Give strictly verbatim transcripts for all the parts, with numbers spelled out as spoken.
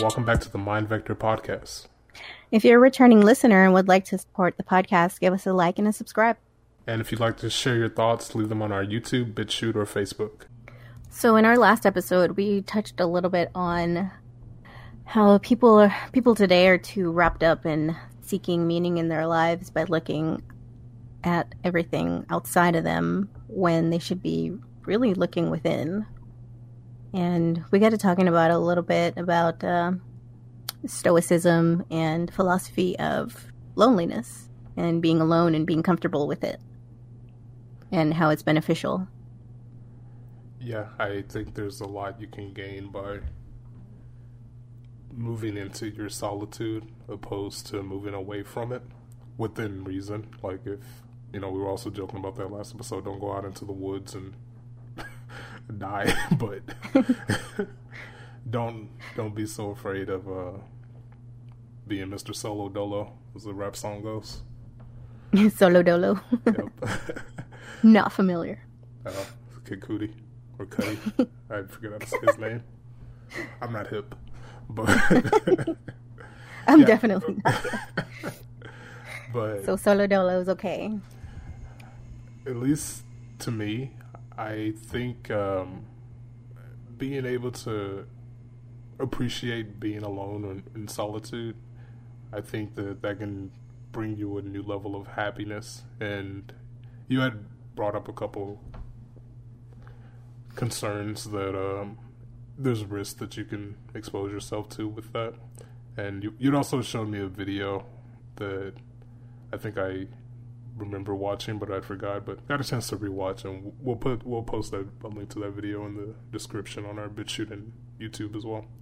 welcome back to the Mind Vector Podcast. If you're a returning listener and would like to support the podcast, give us a like and a subscribe. And if you'd like to share your thoughts, leave them on our YouTube, BitChute, or Facebook. So in our last episode, we touched a little bit on how people are, people today are too wrapped up in seeking meaning in their lives by looking at everything outside of them when they should be really looking within. And we got to talking about a little bit about uh, stoicism and philosophy of loneliness and being alone and being comfortable with it and how it's beneficial. Yeah, I think there's a lot you can gain by moving into your solitude opposed to moving away from it within reason. Like if, you know, we were also joking about that last episode, don't go out into the woods and die, but don't don't be so afraid of uh, being Mister Solo Dolo, as the rap song goes. Solo Dolo. Yep. Not familiar. Uh, Kid Cudi or Cudi. I forget how to say his name. I'm not hip, but I'm definitely not hip. But so Solo Dolo is okay. At least to me, I think um, being able to appreciate being alone in, in solitude, I think that that can bring you a new level of happiness. And you had brought up a couple concerns that um, there's risk that you can expose yourself to with that. And you, you'd also shown me a video that I think I remember watching, but I forgot. But got a chance to rewatch, and we'll put we'll post that a link to that video in the description on our BitChute and YouTube as well.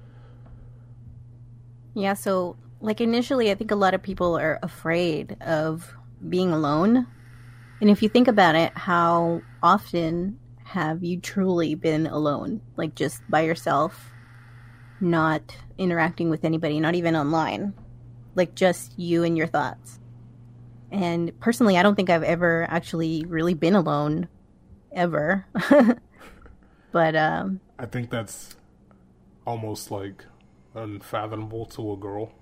Yeah, so like initially, I think a lot of people are afraid of being alone, and if you think about it, how often have you truly been alone, like just by yourself, not interacting with anybody, not even online, like just you and your thoughts? And personally, I don't think I've ever actually really been alone, ever. But um, I think that's almost like unfathomable to a girl.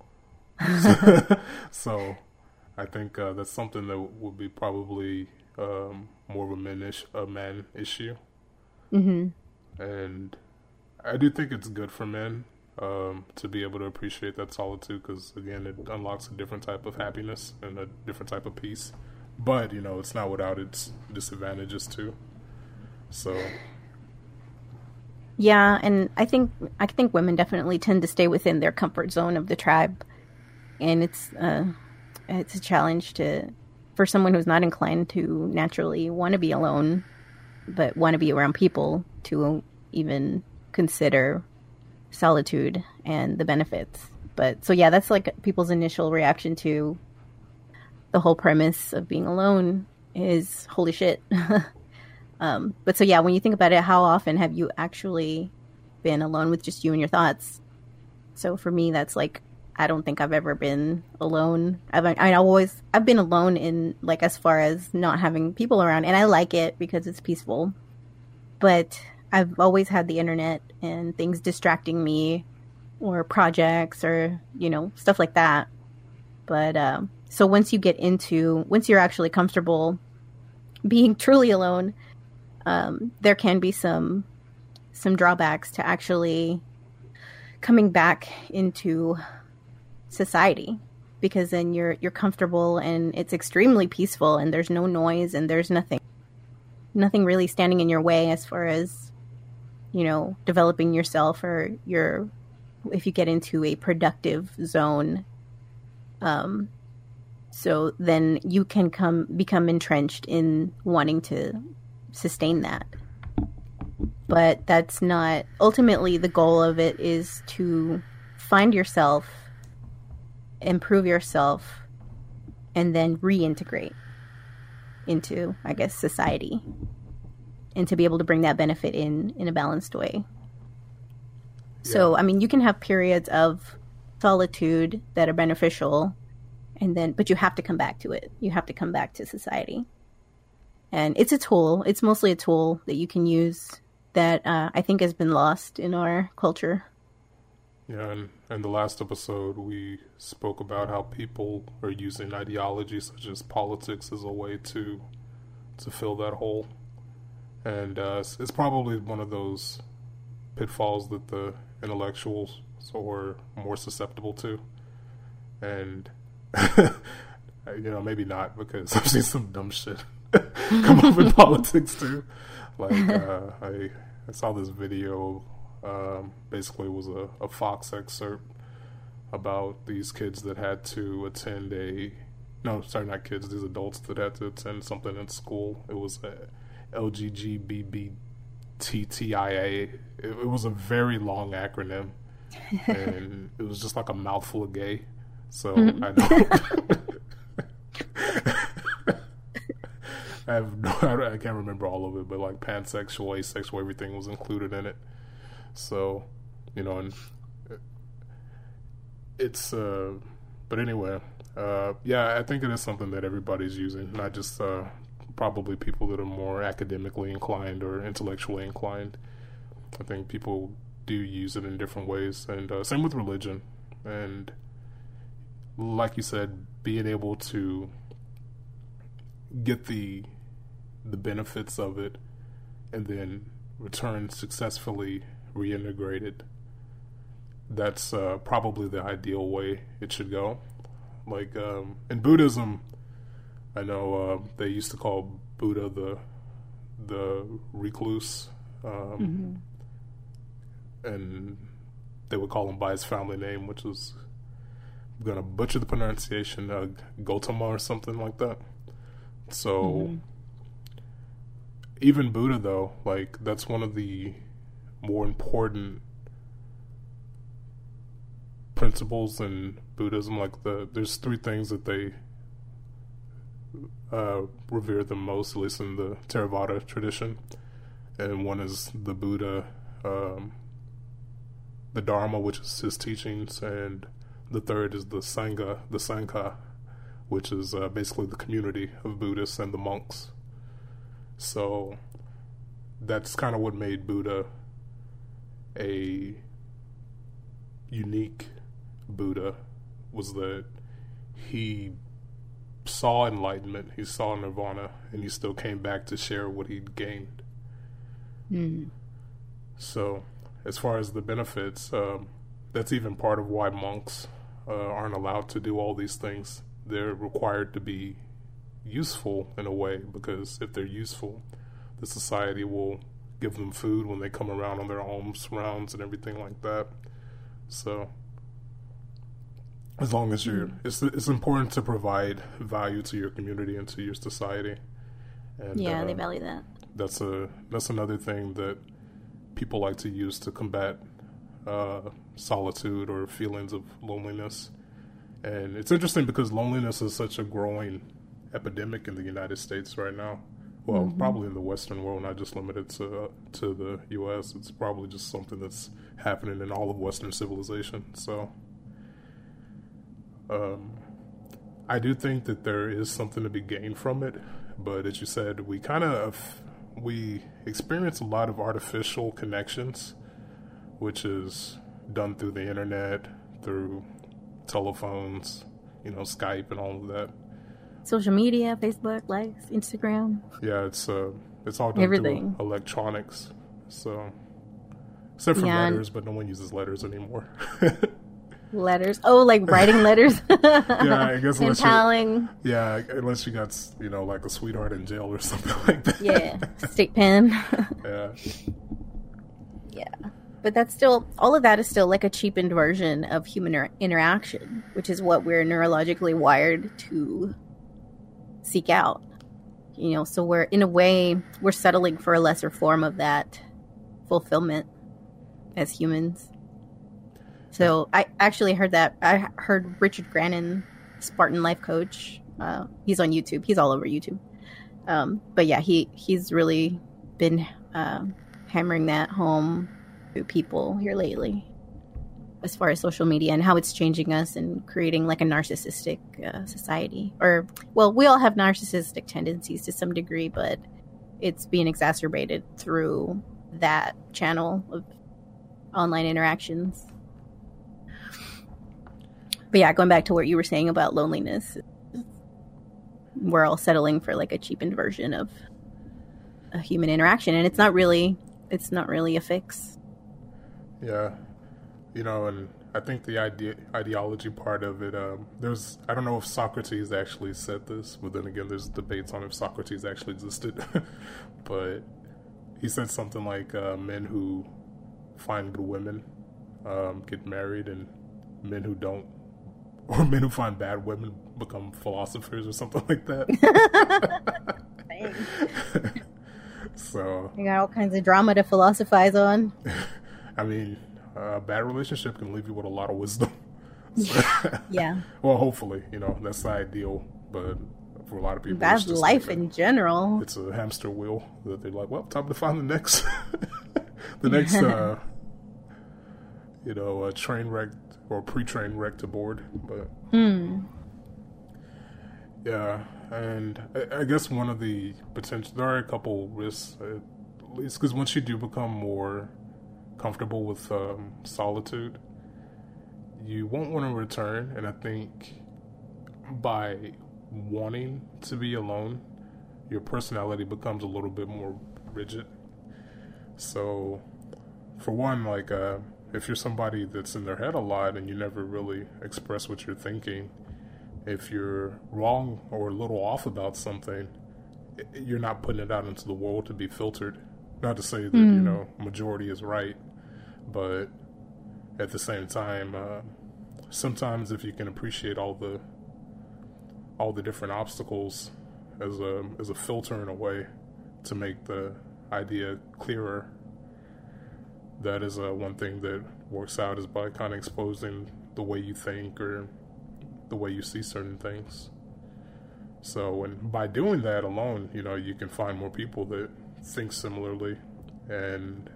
So I think uh, that's something that would be probably um, more of a man, ish- a man issue. Mm-hmm. And I do think it's good for men Um, to be able to appreciate that solitude, because again, it unlocks a different type of happiness and a different type of peace. But you know, it's not without its disadvantages too. So, yeah, and I think I think women definitely tend to stay within their comfort zone of the tribe, and it's uh, it's a challenge to for someone who's not inclined to naturally want to be alone, but want to be around people to even consider solitude and the benefits. But so yeah, that's like people's initial reaction to the whole premise of being alone is holy shit. um but so yeah, when you think about it, how often have you actually been alone with just you and your thoughts? So for me, that's like, I don't think I've ever been alone. I've I always I've been alone in like as far as not having people around, and I like it because it's peaceful. But I've always had the internet and things distracting me, or projects, or, you know, stuff like that. But um, so once you get into, once you're actually comfortable being truly alone, um, there can be some some drawbacks to actually coming back into society, because then you're you're comfortable and it's extremely peaceful, and there's no noise, and there's nothing nothing really standing in your way as far as, you know, developing yourself, or your, if you get into a productive zone. Um, so then you can come, become entrenched in wanting to sustain that. But that's not, ultimately the goal of it is to find yourself, improve yourself, and then reintegrate into, I guess, society. And to be able to bring that benefit in, in a balanced way. Yeah. So, I mean, you can have periods of solitude that are beneficial, and then, but you have to come back to it. You have to come back to society. And it's a tool. It's mostly a tool that you can use that uh, I think has been lost in our culture. Yeah, and in the last episode, we spoke about how people are using ideology such as politics as a way to to fill that hole, and uh, it's, it's probably one of those pitfalls that the intellectuals are more susceptible to, and you know, maybe not, because I've seen some dumb shit come up in politics too. Like uh, I I saw this video. Um, basically, it was a, a Fox excerpt about these kids that had to attend a no, sorry, not kids. These adults that had to attend something in school. It was a L G B T T I A. It, it was a very long acronym, and it was just like a mouthful of gay. So mm-hmm. I know. I have no, I can't remember all of it, but like pansexual, asexual, everything was included in it. So, you know, and it's, uh, but anyway, uh, yeah, I think it is something that everybody's using, not just, uh, probably people that are more academically inclined or intellectually inclined. I think people do use it in different ways, and, uh, same with religion. And like you said, being able to get the, the benefits of it and then return successfully reintegrated, that's uh, probably the ideal way it should go. Like um, in Buddhism, I know uh, they used to call Buddha the the recluse, um, mm-hmm. and they would call him by his family name, which was, I'm gonna butcher the pronunciation, uh, Gautama or something like that. So mm-hmm. even Buddha, though, like that's one of the more important principles in Buddhism. Like the there's three things that they uh, revere the most, at least in the Theravada tradition, and one is the Buddha, um, the Dharma, which is his teachings, and the third is the Sangha, the Sangha, which is uh, basically the community of Buddhists and the monks. So that's kind of what made Buddha a unique Buddha, was that he saw enlightenment, he saw nirvana, and he still came back to share what he'd gained. Mm. So as far as the benefits, um, that's even part of why monks uh, aren't allowed to do all these things. They're required to be useful in a way, because if they're useful, the society will give them food when they come around on their alms rounds and everything like that. So as long as you're, it's it's important to provide value to your community and to your society. And, yeah, uh, they value that. That's a that's another thing that people like to use to combat uh, solitude or feelings of loneliness. And it's interesting because loneliness is such a growing epidemic in the United States right now. Well, mm-hmm. probably in the Western world, not just limited to uh, to the U S. It's probably just something that's happening in all of Western civilization. So, um, I do think that there is something to be gained from it. But as you said, we kind of we experience a lot of artificial connections, which is done through the internet, through telephones, you know, Skype and all of that. Social media, Facebook, likes, Instagram. Yeah, it's uh, it's all done Everything. through electronics. So, except for yeah. letters, but no one uses letters anymore. Letters? Oh, like writing letters? Yeah, I guess unless Penpaling. you, yeah, unless you got, you know, like a sweetheart in jail or something like that. Yeah, stick pen. Yeah. Yeah. But that's still, all of that is still like a cheapened version of human inter- interaction, which is what we're neurologically wired to seek out. You know, so we're, in a way, we're settling for a lesser form of that fulfillment as humans. So I actually heard that, I heard Richard Grannon, Spartan life coach, uh, he's on YouTube, he's all over YouTube. Um, but yeah, he, he's really been uh, hammering that home to people here lately, as far as social media and how it's changing us and creating like a narcissistic uh, society. Or, well, we all have narcissistic tendencies to some degree, but it's being exacerbated through that channel of online interactions. But yeah, going back to what you were saying about loneliness, we're all settling for like a cheapened version of a human interaction, and it's not really it's not really a fix. Yeah, you know, and I think the idea ideology part of it, um, there's I don't know if Socrates actually said this, but then again, there's debates on if Socrates actually existed. But he said something like uh, men who find good women um, get married, and men who don't, or men who find bad women become philosophers or something like that. So you got all kinds of drama to philosophize on. I mean, a bad relationship can leave you with a lot of wisdom. So, yeah. Well, hopefully, you know, that's the ideal, but for a lot of people, that's it's just life like a, in general. It's a hamster wheel that they're like, well, time to find the next, the next, uh, you know, a train wreck or pre-train wreck to board. But hmm. yeah, and I, I guess one of the potential, there are a couple risks, at least because once you do become more comfortable with um, solitude, you won't want to return. And I think by wanting to be alone, your personality becomes a little bit more rigid. So for one, like uh, if you're somebody that's in their head a lot and you never really express what you're thinking, if you're wrong or a little off about something, you're not putting it out into the world to be filtered. Not to say that, mm. you know, majority is right, but at the same time, uh, sometimes if you can appreciate all the all the different obstacles as a as a filter in a way to make the idea clearer, that is uh, one thing that works out, is by kind of exposing the way you think or the way you see certain things. So, and by doing that alone, you know, you can find more people that think similarly, and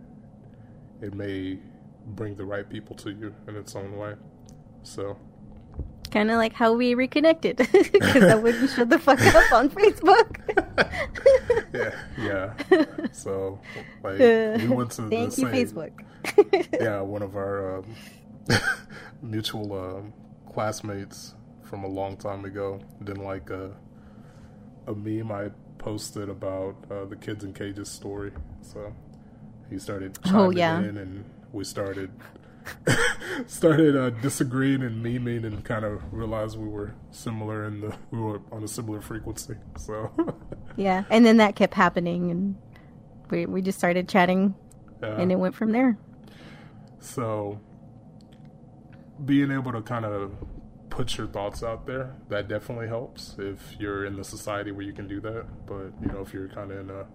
it may bring the right people to you in its own way. So, kind of like how we reconnected, because I wouldn't shut the fuck up on Facebook. yeah, yeah. So, like, we went to thank the you, same, Facebook. yeah, one of our um, mutual um, classmates from a long time ago didn't like a, a meme I posted about uh, the kids in cages story. So he started chiming oh, yeah. in, and we started started uh, disagreeing and memeing, and kind of realized we were similar and the we were on a similar frequency. So yeah, and then that kept happening, and we we just started chatting, yeah. and it went from there. So being able to kind of put your thoughts out there, that definitely helps if you're in the society where you can do that. But, you know, if you're kind of in a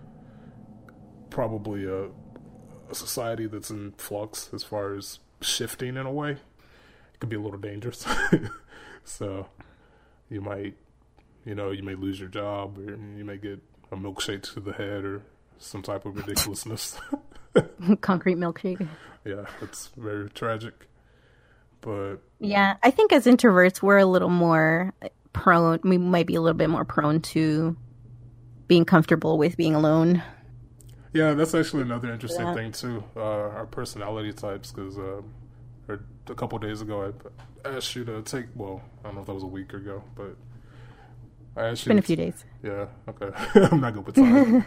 probably a, a society that's in flux as far as shifting in a way, it could be a little dangerous. So you might, you know, you may lose your job, or you may get a milkshake to the head or some type of ridiculousness. Concrete milkshake. Yeah, it's very tragic. But yeah, I think as introverts, we're a little more prone, we might be a little bit more prone to being comfortable with being alone. Yeah, that's actually another interesting yeah. thing too, uh, our personality types, because uh, a couple of days ago I asked you to take, well, I don't know if that was a week ago, but I asked it's you been to a few days. Yeah, okay. I'm not good with time.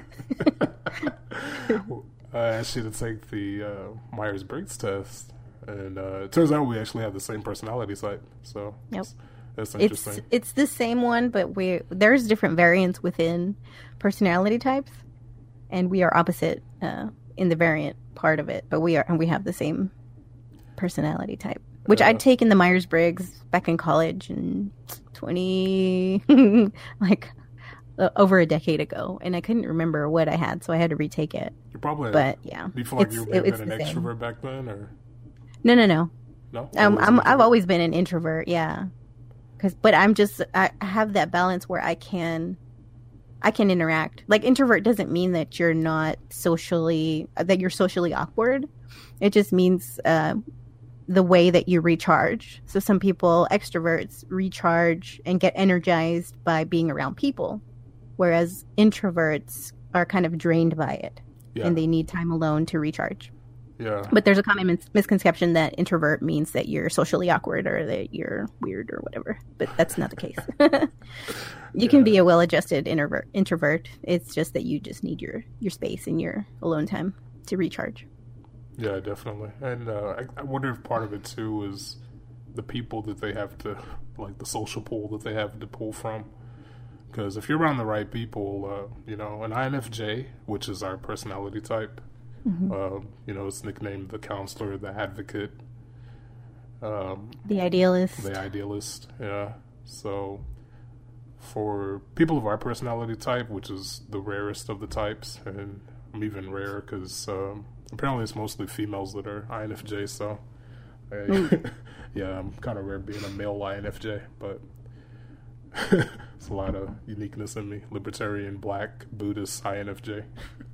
I asked you to take the uh, Myers-Briggs test, and uh, it turns out we actually have the same personality type. So yep. that's interesting. It's it's the same one, but we there's different variants within personality types, and we are opposite uh, in the variant part of it. But we are and we have the same personality type, which yeah. I'd taken the Myers-Briggs back in college in twenty like uh, over a decade ago, and I couldn't remember what I had, so I had to retake it. You probably, but yeah, do you feel like it's, you were it's an extrovert back then, or no, no, no, no? Um, I'm I've always been an introvert, yeah. Cause, but I'm just I have that balance where I can, I can interact. Like introvert doesn't mean that you're not socially that you're socially awkward. It just means uh, the way that you recharge. So some people, extroverts, recharge and get energized by being around people, whereas introverts are kind of drained by it, yeah. and they need time alone to recharge. Yeah. But there's a common mis- misconception that introvert means that you're socially awkward or that you're weird or whatever. But that's not the case. You can Yeah. be a well-adjusted introvert. Introvert. It's just that you just need your, your space and your alone time to recharge. Yeah, definitely. And uh, I, I wonder if part of it too is the people that they have to, like the social pool that they have to pull from. Because if you're around the right people, uh, you know, an I N F J, which is our personality type, Mm-hmm. uh, you know, it's nicknamed the counselor, the advocate, um, The idealist. the idealist. Yeah. So for people of our personality type, which is the rarest of the types, and I'm even rarer because um, apparently it's mostly females that are I N F J. So I, yeah, I'm kind of rare being a male I N F J, but it's a lot of uniqueness in me. Libertarian, black, Buddhist, I N F J.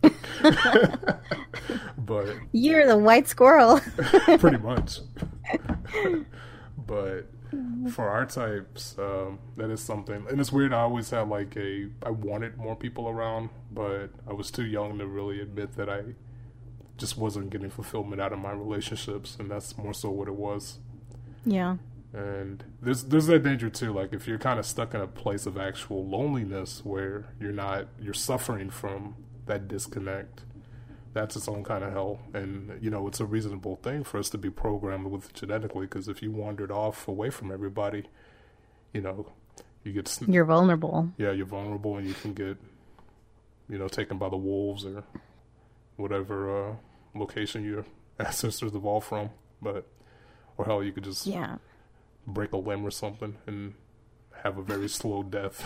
But You're the white squirrel. pretty much. But for our types, um, that is something. And it's weird. I always had like a, I wanted more people around, but I was too young to really admit that I just wasn't getting fulfillment out of my relationships. And that's more so what it was. Yeah. And there's there's that danger too. Like if you're kind of stuck in a place of actual loneliness where you're not, you're suffering from that disconnect, that's its own kind of hell. And, you know, it's a reasonable thing for us to be programmed with genetically, because if you wandered off away from everybody, you know, you get... Sn- You're vulnerable. Yeah, you're vulnerable and you can get, you know, taken by the wolves or whatever uh, location your ancestors evolved from. But, or hell, you could just Yeah. break a limb or something and have a very slow death.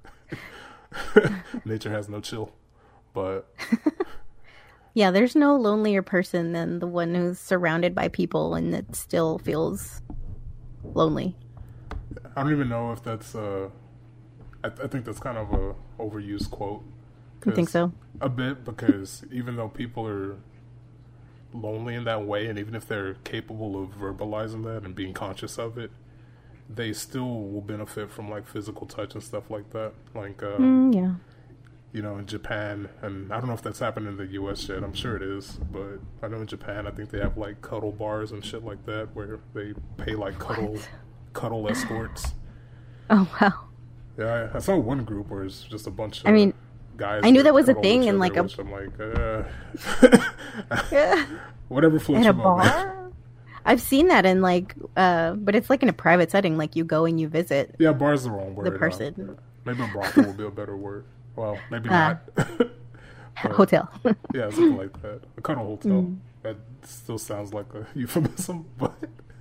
Nature has no chill. But... Yeah, there's no lonelier person than the one who's surrounded by people and that still feels lonely. I don't even know if that's uh I, th- I think that's kind of a overused quote. You think so? A bit, because even though people are lonely in that way, and even if they're capable of verbalizing that and being conscious of it, they still will benefit from like physical touch and stuff like that. Like uh Mm, yeah. you know, in Japan, and I don't know if that's happened in the U S yet, I'm sure it is, but I know in Japan, I think they have like cuddle bars and shit like that, where they pay like cuddle What? cuddle escorts. Oh, wow. Yeah, I, I saw one group where it's just a bunch of I mean, guys. I knew that was a cuddle thing each in, other, like, a- which I'm like, uh, whatever floats At a your boat. bar? I've seen that in like, uh, but it's like in a private setting, like you go and you visit Yeah, bar's the wrong word. the uh, person. maybe a brothel would be a better word. Well, maybe Ah. not. But, Hotel. yeah, something like that. A cuddle hotel. Mm. That still sounds like a euphemism, but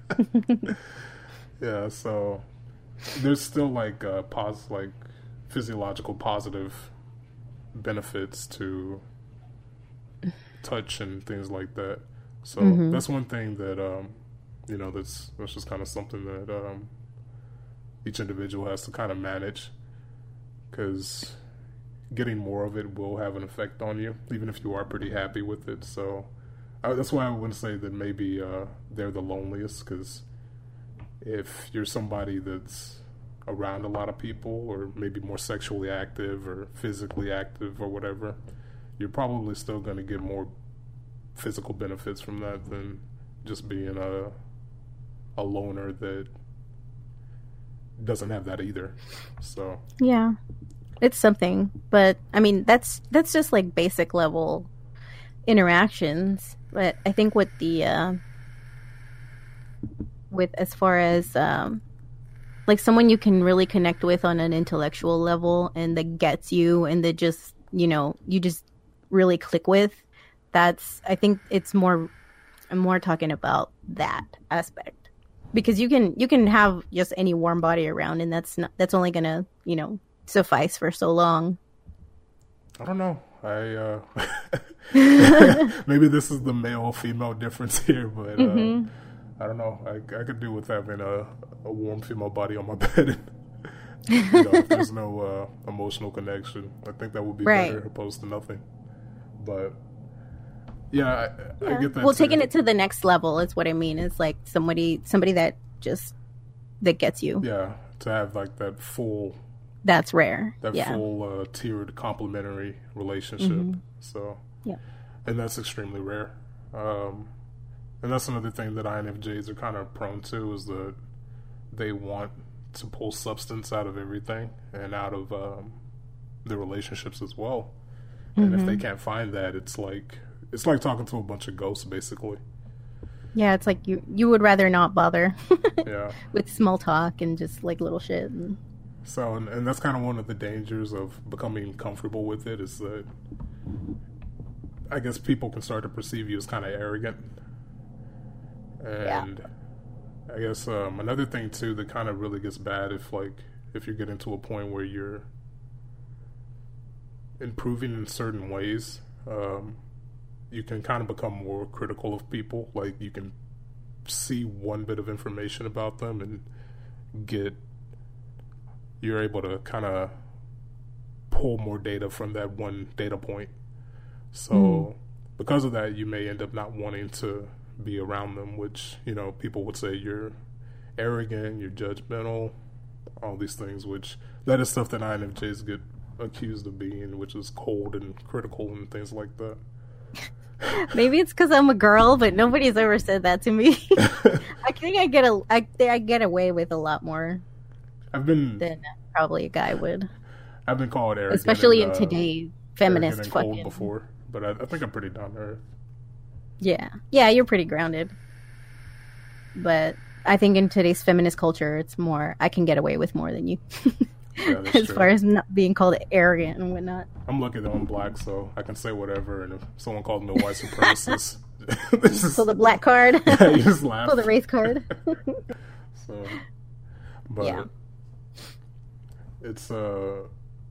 yeah. So there's still like uh, pos like physiological positive benefits to touch and things like that. So Mhm. that's one thing that um, you know that's that's just kind of something that um, each individual has to kind of manage, because getting more of it will have an effect on you, even if you are pretty happy with it. So uh, that's why I wouldn't say that maybe uh, they're the loneliest, because if you're somebody that's around a lot of people, or maybe more sexually active or physically active or whatever, you're probably still going to get more physical benefits from that than just being a a loner that doesn't have that either. So Yeah. It's something, but I mean that's that's just like basic level interactions. But I think with the uh, with as far as um, like someone you can really connect with on an intellectual level and that gets you and that just you know you just really click with, that's I think it's more I'm more talking about that aspect, because you can you can have just any warm body around and that's not that's only gonna you know suffice for so long. I don't know. I uh, maybe this is the male female difference here, but uh, Mm-hmm. I don't know. I, I could do with having a, a warm female body on my bed. You know, if there's no uh, emotional connection, I think that would be Right. better opposed to nothing. But yeah, I, Yeah. I get that. Well, too. taking it to the next level is what I mean. Is like somebody somebody that just that gets you. Yeah, to have like that full That's rare. that yeah. full uh, tiered complementary relationship. Mhm. So Yeah. and that's extremely rare. Um, And that's another thing that I N F Js are kind of prone to, is that they want to pull substance out of everything and out of um, their relationships as well. And mm-hmm. if they can't find that, it's like it's like talking to a bunch of ghosts, basically. Yeah, it's like you you would rather not bother. Yeah. With small talk and just like little shit. And... So, and, and that's kind of one of the dangers of becoming comfortable with it, is that I guess people can start to perceive you as kind of arrogant. And yeah. I guess um, another thing too that kind of really gets bad if like if you're getting to a point where you're improving in certain ways, um, you can kind of become more critical of people. Like you can see one bit of information about them and get you're able to kind of pull more data from that one data point. So mm. because of that, you may end up not wanting to be around them, which, you know, people would say you're arrogant, you're judgmental, all these things, which that is stuff that I N F Js get accused of being, which is cold and critical and things like that. Maybe it's because I'm a girl, but nobody's ever said that to me. I think I get a I, I get away with a lot more. I've been than probably a guy would. I've been called arrogant, especially and, in uh, today's feminist and fucking cold before. But I, I think I'm pretty down to earth. Yeah, yeah, you're pretty grounded. But I think in today's feminist culture, it's more I can get away with more than you. Yeah, as true. Far as not being called arrogant and whatnot. I'm lucky that I'm black, so I can say whatever. And if someone called me a white supremacist, this is... pull the black card. Yeah, you just laugh. Pull the race card. So, but yeah. It's uh,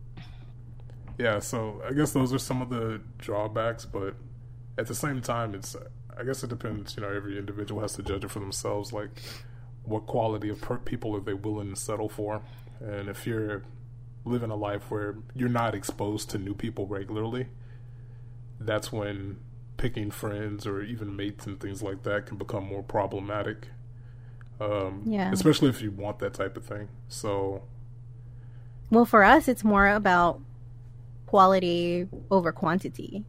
yeah. So I guess those are some of the drawbacks, but at the same time, it's I guess it depends. You know, every individual has to judge it for themselves. Like, what quality of per- people are they willing to settle for? And if you're living a life where you're not exposed to new people regularly, that's when picking friends or even mates and things like that can become more problematic. Um, yeah. Especially if you want that type of thing. So, well, for us, it's more about quality over quantity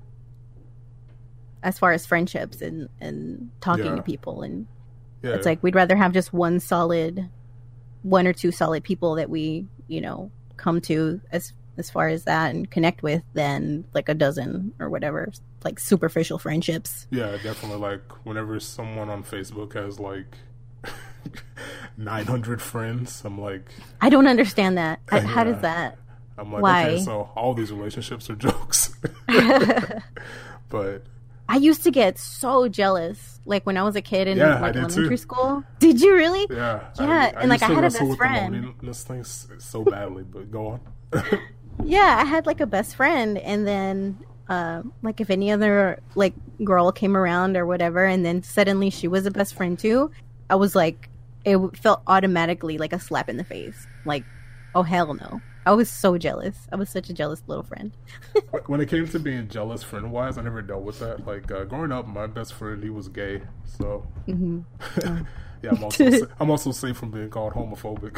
as far as friendships and, and talking yeah. to people. And yeah. It's like we'd rather have just one solid... one or two solid people that we, you know, come to as as far as that and connect with than like a dozen or whatever, like superficial friendships. Yeah, definitely. Like whenever someone on Facebook has like nine hundred friends, I'm like... I don't understand that. I, yeah. How does that? I'm like, Why? Okay, so all these relationships are jokes. But... I used to get so jealous, like when I was a kid in yeah, like elementary too. school. Did you really? Yeah, yeah, I, and I like I had a best with friend. This thing so badly, but go on. Yeah, I had like a best friend, and then uh, like if any other like girl came around or whatever, and then suddenly she was a best friend too, I was like, it felt automatically like a slap in the face. Like, oh hell no. I was so jealous. I was such a jealous little friend. When it came to being jealous friend-wise, I never dealt with that. Like, uh, growing up, my best friend, he was gay. So, mm-hmm. oh. yeah, I'm also, sa- I'm also safe from being called homophobic.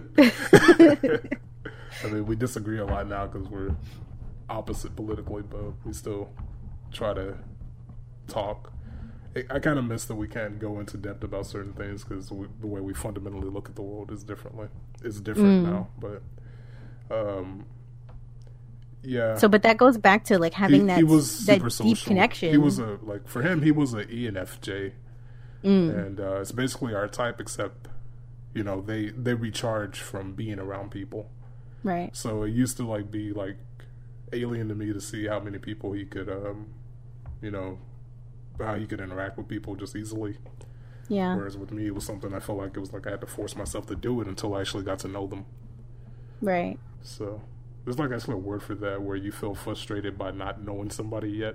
But, I mean, we disagree a lot now because we're opposite politically, but we still try to talk. I kind of miss that we can't go into depth about certain things because the way we fundamentally look at the world is differently. It's different mm. now, but... Um. Yeah. So, but that goes back to like having he, that he was that super deep social. connection. He was a like for him, he was an E N F J, mm. and uh, it's basically our type, except you know they they recharge from being around people. Right. So it used to like be like alien to me to see how many people he could, um, you know, how he could interact with people just easily. Yeah. Whereas with me, it was something I felt like it was like I had to force myself to do it until I actually got to know them. Right. So there's like actually a word for that where you feel frustrated by not knowing somebody yet.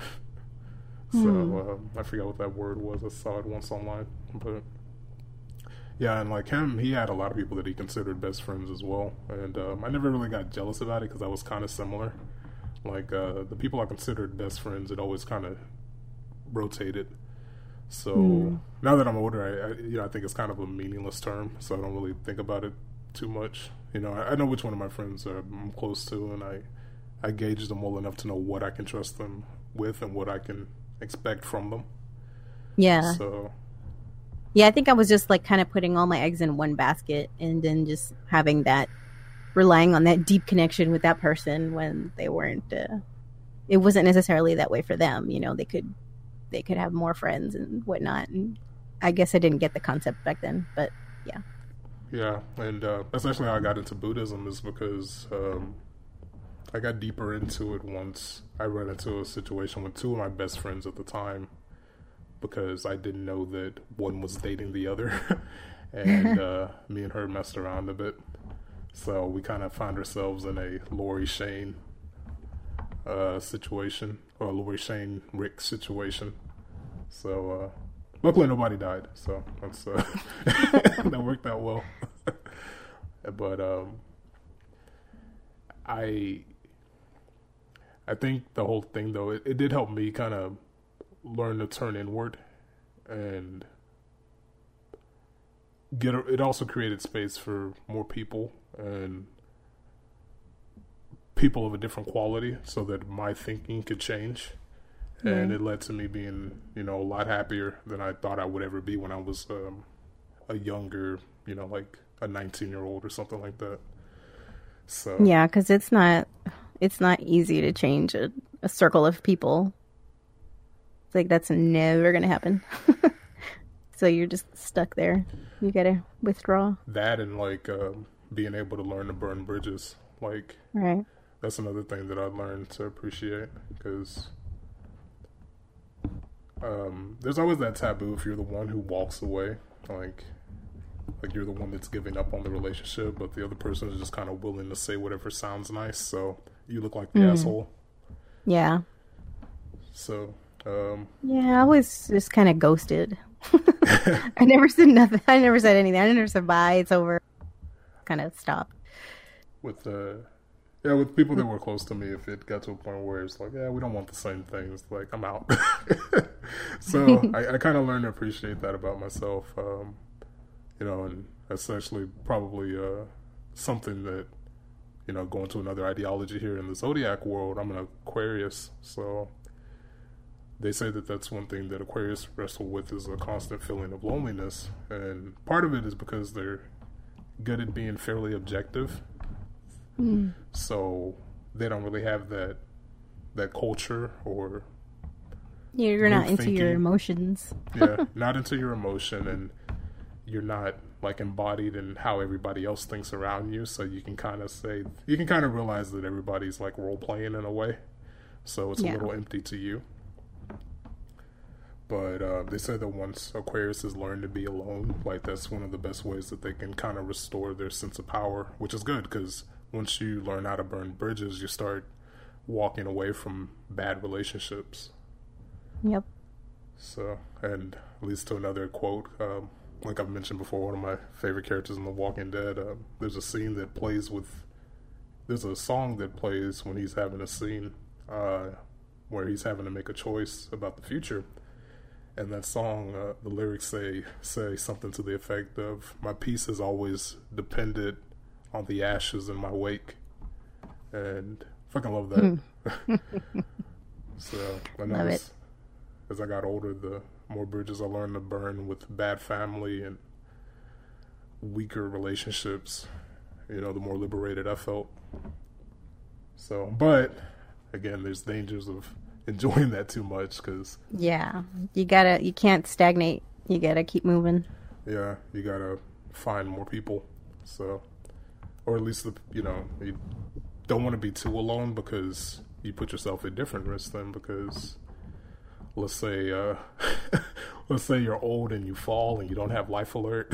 So mm. um, I forgot what that word was. I saw it once online, but yeah, and like him, he had a lot of people that he considered best friends as well, and um, I never really got jealous about it because I was kind of similar. Like uh, the people I considered best friends, it always kind of rotated. So mm. now that I'm older, I, I you know I think it's kind of a meaningless term, so I don't really think about it too much. You know, I, I know which one of my friends uh, I'm close to, and I I gauge them well enough to know what I can trust them with and what I can expect from them. Yeah. So Yeah, I think I was just like kind of putting all my eggs in one basket and then just having that, relying on that deep connection with that person when they weren't, uh, it wasn't necessarily that way for them. You know, they could, they could have more friends and whatnot. And I guess I didn't get the concept back then, but yeah. Yeah. And uh, that's actually how I got into Buddhism, is because um, I got deeper into it once I ran into a situation with two of my best friends at the time, because I didn't know that one was dating the other. And uh, me and her messed around a bit. So we kind of found ourselves in a Lori Shane uh, situation, or Lori Shane Rick situation. So uh, luckily nobody died, so that's uh, that worked out well. But um, I I think the whole thing, though, it, it did help me kind of learn to turn inward, and get a, it also created space for more people and people of a different quality, so that my thinking could change. Mm. And it led to me being, you know, a lot happier than I thought I would ever be when I was um, a younger, you know, like a nineteen year old or something like that. So yeah, because it's not it's not easy to change a, a circle of people. It's like that's never gonna happen. So you're just stuck there. You gotta withdraw. That, and like um, being able to learn to burn bridges, like right. That's another thing that I learned to appreciate, because um, there's always that taboo if you're the one who walks away, like like you're the one that's giving up on the relationship, but the other person is just kind of willing to say whatever sounds nice, so you look like the mm. asshole. Yeah. So um, yeah, I was just kind of ghosted. I never said nothing. I never said anything. I never said bye. It's over. Kind of stopped. With uh, yeah, with people that were close to me, if it got to a point where it's like, yeah, we don't want the same things, like I'm out. So I, I kind of learned to appreciate that about myself. Um, you know, and essentially probably uh, something that, you know, going to another ideology here in the zodiac world. I'm an Aquarius, so they say that that's one thing that Aquarius wrestle with, is a constant feeling of loneliness. And part of it is because they're good at being fairly objective. Mm. So they don't really have that that culture, or you're not into thinking. Your emotions. Yeah, not into your emotion, and you're not like embodied in how everybody else thinks around you. So you can kind of say, you can kind of realize that everybody's like role playing in a way. So it's yeah. a little empty to you. But uh, they say that once Aquarius has learned to be alone, like that's one of the best ways that they can kind of restore their sense of power, which is good, because once you learn how to burn bridges, you start walking away from bad relationships. Yep. So, and leads to another quote. Um, like I've mentioned before, one of my favorite characters in The Walking Dead, uh, there's a scene that plays with, there's a song that plays when he's having a scene uh, where he's having to make a choice about the future. And that song, uh, the lyrics say say something to the effect of, "My peace has always depended on the ashes in my wake." And I fucking love that. Mm. So I know as, as I got older, the more bridges I learned to burn with bad family and weaker relationships, you know, the more liberated I felt. So, but again, there's dangers of enjoying that too much, because yeah, you gotta you can't stagnate, you gotta keep moving. Yeah, you gotta find more people, so, or at least the, you know, you don't want to be too alone, because you put yourself at different risk then, because let's say uh let's say you're old and you fall and you don't have life alert.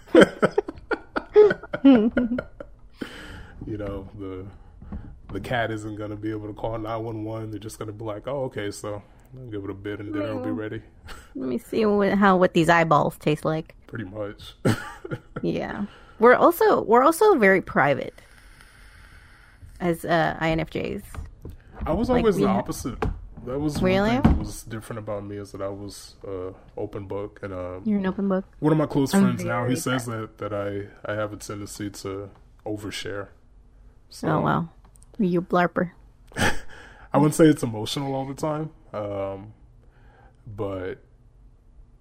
You know, the the cat isn't going to be able to call nine one one. They're just going to be like, oh, okay, so I'll give it a bit and dinner will be ready. Let me see what, how what these eyeballs taste like. Pretty much. Yeah. We're also we're also very private as uh, I N F Js. I was always like the opposite. That was really? one thing that was different about me, is that I was uh, open book. And uh, you're an open book? One of my close I'm friends now, he says that, that I, I have a tendency to overshare. So, oh, wow. You blarper. I wouldn't say it's emotional all the time, um, but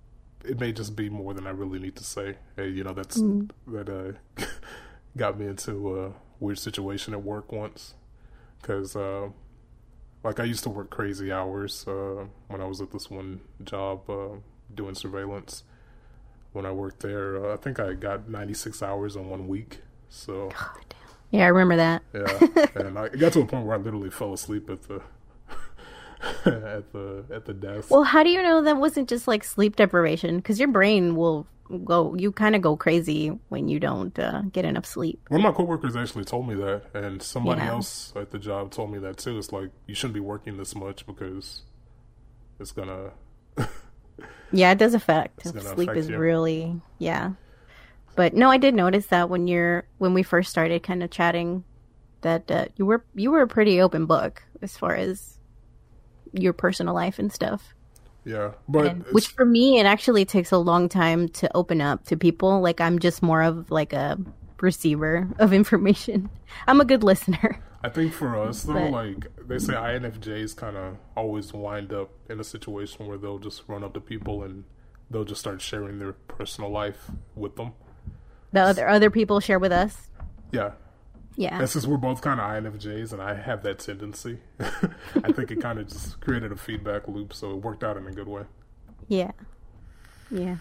it may just be more than I really need to say. Hey, you know, that's Mm. that uh, got me into a weird situation at work once. Because, uh, like, I used to work crazy hours uh, when I was at this one job uh, doing surveillance. When I worked there, uh, I think I got ninety-six hours in one week. So, God damn. Yeah, I remember that. yeah, and I it got to a point where I literally fell asleep at the at the at the desk. Well, how do you know that wasn't just like sleep deprivation? Because your brain will go, you kind of go crazy when you don't uh, get enough sleep. One of my coworkers actually told me that, and somebody Yeah. else at the job told me that too. It's like, you shouldn't be working this much because it's gonna. Yeah, it does affect. It's gonna Sleep affect is you. really, yeah. But no, I did notice that when you're when we first started kind of chatting, that uh, you were you were a pretty open book as far as your personal life and stuff. Yeah, but And, it's- which for me, it actually takes a long time to open up to people. Like I'm just more of like a receiver of information. I'm a good listener. I think for us though, But- like they say, I N F Js kind of always wind up in a situation where they'll just run up to people and they'll just start sharing their personal life with them. The other other people share with us. Yeah, Yeah. and since we're both kind of I N F Js, and I have that tendency, I think it kind of just created a feedback loop, so it worked out in a good way. Yeah. Yeah.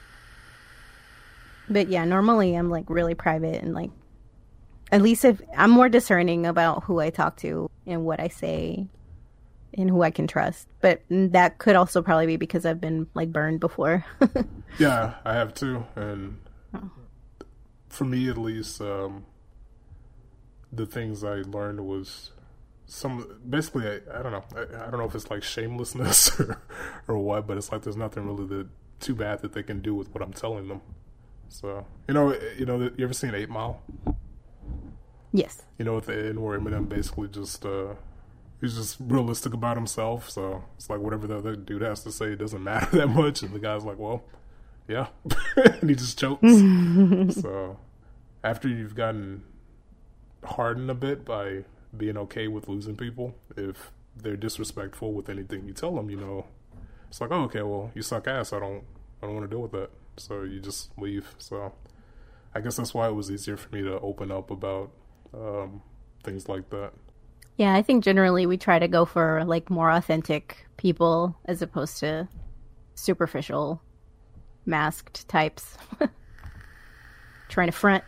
But yeah, normally I'm like really private and like, at least if I'm more discerning about who I talk to and what I say and who I can trust. But that could also probably be because I've been like burned before. Yeah, I have too, and for me at least, um, the things I learned was some basically I, I don't know I, I don't know if it's like shamelessness or, or what, but it's like there's nothing really that too bad that they can do with what I'm telling them. So you know you know you ever seen Eight Mile? Yes. You know, at the end where Eminem basically just uh, he's just realistic about himself. So it's like whatever the other dude has to say, it doesn't matter that much. And the guy's like, well, yeah, and he just chokes. So after you've gotten hardened a bit by being okay with losing people, if they're disrespectful with anything you tell them, you know, it's like, oh, okay, well, you suck ass. I don't, I don't want to deal with that. So you just leave. So I guess that's why it was easier for me to open up about um, things like that. Yeah, I think generally we try to go for like more authentic people as opposed to superficial, masked types. Trying to front.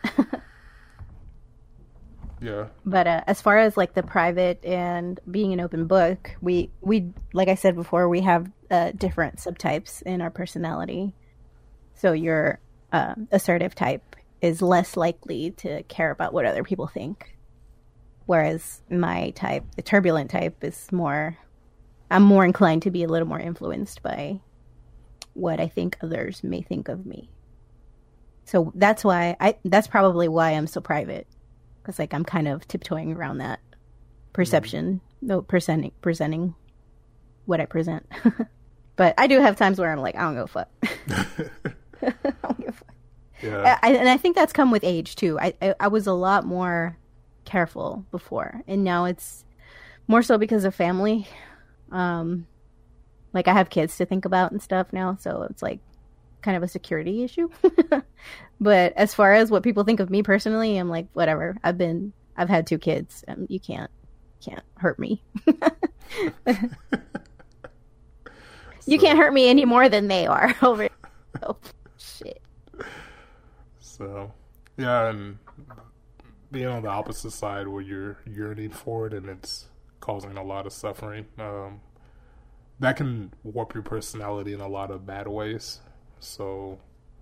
Yeah. But uh, as far as like the private and being an open book, we we like I said before, we have uh, different subtypes in our personality. So your uh, assertive type is less likely to care about what other people think, whereas my type, the turbulent type, is more. I'm more inclined to be a little more influenced by what I think others may think of me. So that's why I. That's probably why I'm so private. Because like I'm kind of tiptoeing around that perception, no presenting presenting what I present. But I do have times where I'm like, I don't give a fuck. I don't give a fuck. Yeah. I, and I think that's come with age too. I, I I was a lot more careful before, and now it's more so because of family. Um, like I have kids to think about and stuff now, so it's like kind of a security issue. But as far as what people think of me personally, I'm like, whatever. I've been, I've had two kids. Um, you can't, can't hurt me. You can't hurt me any more than they are over. Oh, shit. So, yeah, and being on the opposite side where you're yearning for it and it's causing a lot of suffering, um, that can warp your personality in a lot of bad ways. So,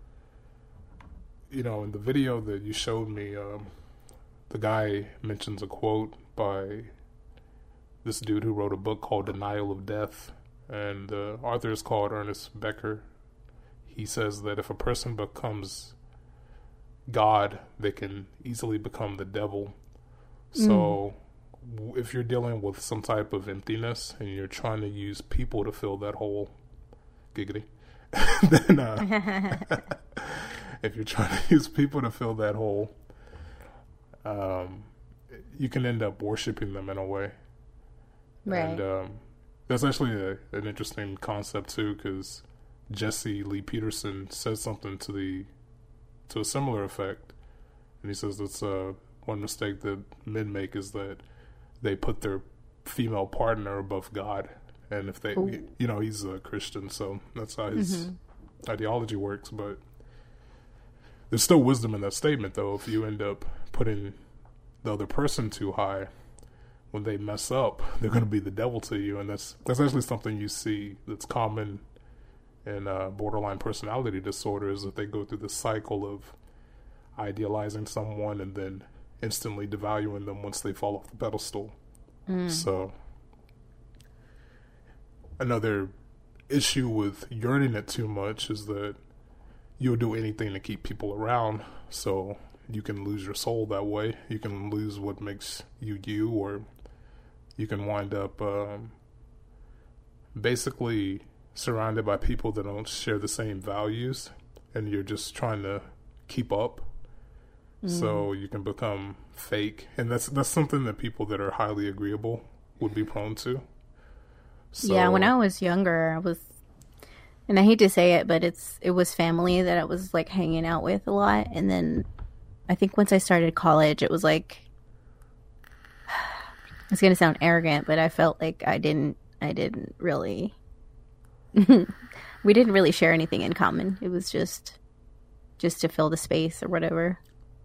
you know, in the video that you showed me, um, the guy mentions a quote by this dude who wrote a book called Denial of Death, and the author is called Ernest Becker. He says that if a person becomes God, they can easily become the devil. So mm. if you're dealing with some type of emptiness and you're trying to use people to fill that hole, giggity, then uh, if you're trying to use people to fill that hole, um, you can end up worshiping them in a way. Right. And um, that's actually a, an interesting concept too, because Jesse Lee Peterson says something to the to a similar effect, and he says that's uh, one mistake that men make is that they put their female partner above God, and if they, Ooh. you know, he's a Christian, so that's how his mm-hmm. ideology works. But there's still wisdom in that statement, though. If you end up putting the other person too high, when they mess up, they're going to be the devil to you, and that's that's actually something you see that's common in uh, borderline personality disorders, that they go through the cycle of idealizing someone and then instantly devaluing them once they fall off the pedestal. Mm. So another issue with yearning it too much is that you'll do anything to keep people around, so you can lose your soul that way. You can lose what makes you you, or you can wind up um, basically surrounded by people that don't share the same values, and you're just trying to keep up. Mm. So you can become fake, and that's that's something that people that are highly agreeable would be prone to. So, yeah, when I was younger, I was, and I hate to say it, but it's it was family that I was like hanging out with a lot, and then I think once I started college, it was like, it's gonna sound arrogant, but I felt like I didn't I didn't really. We didn't really share anything in common. It was just just to fill the space or whatever.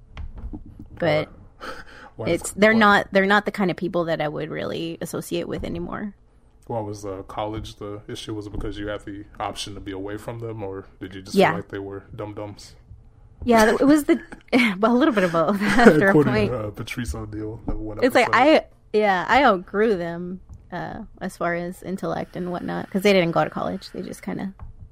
But uh, it's they're what? not they're not the kind of people that I would really associate with anymore. What was uh, college the issue? Was it because you had the option to be away from them, or did you just yeah. feel like they were dum-dums? Yeah, it was the well, a little bit of both. After According a point, to uh, Patrice O'Neal, it's like I yeah I outgrew them. Uh, as far as intellect and whatnot, because they didn't go to college. They just kind of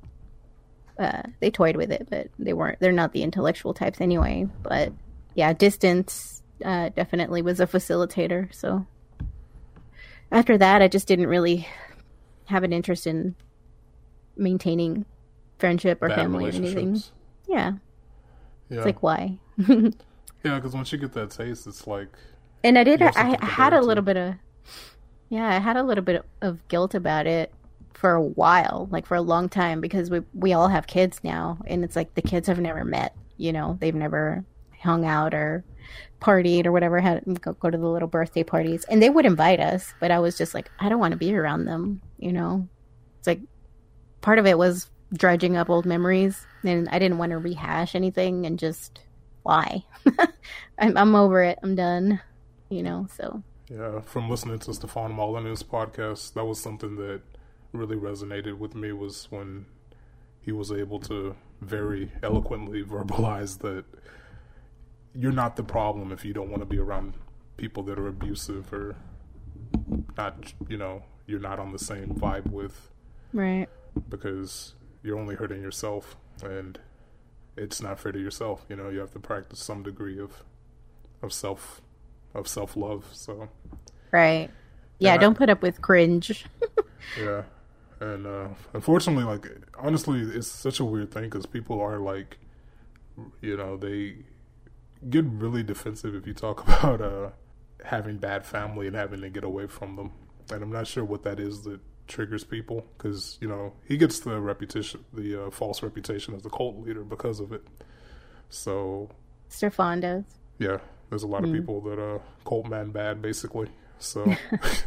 uh, they toyed with it, but they weren't. They're not the intellectual types anyway. But yeah, distance uh, definitely was a facilitator. So after that, I just didn't really have an interest in maintaining friendship or Bad family or anything. Yeah, yeah. It's like why? Yeah, because once you get that taste, it's like. And I did. I, I had a little bit of. Yeah, I had a little bit of guilt about it for a while, like for a long time, because we we all have kids now, and it's like the kids have never met, you know, they've never hung out or partied or whatever, had go, go to the little birthday parties, and they would invite us, but I was just like, I don't want to be around them, you know. It's like part of it was dredging up old memories, and I didn't want to rehash anything, and just why? I'm I'm over it. I'm done, you know. So. Yeah, from listening to Stefan Molyneux's podcast, that was something that really resonated with me, was when he was able to very eloquently verbalize that you're not the problem if you don't want to be around people that are abusive or not, you know, you're not on the same vibe with. Right. Because you're only hurting yourself, and it's not fair to yourself. You know, you have to practice some degree of of self of self-love, so right. Yeah, and don't I, put up with cringe. Yeah, and uh unfortunately, like, honestly, it's such a weird thing, because people are like, you know, they get really defensive if you talk about uh having bad family and having to get away from them, and I'm not sure what that is that triggers people, because, you know, he gets the reputation, the uh, false reputation as the cult leader because of it. So Stefan does. Yeah. There's a lot of mm. people that are cult man bad, basically. So,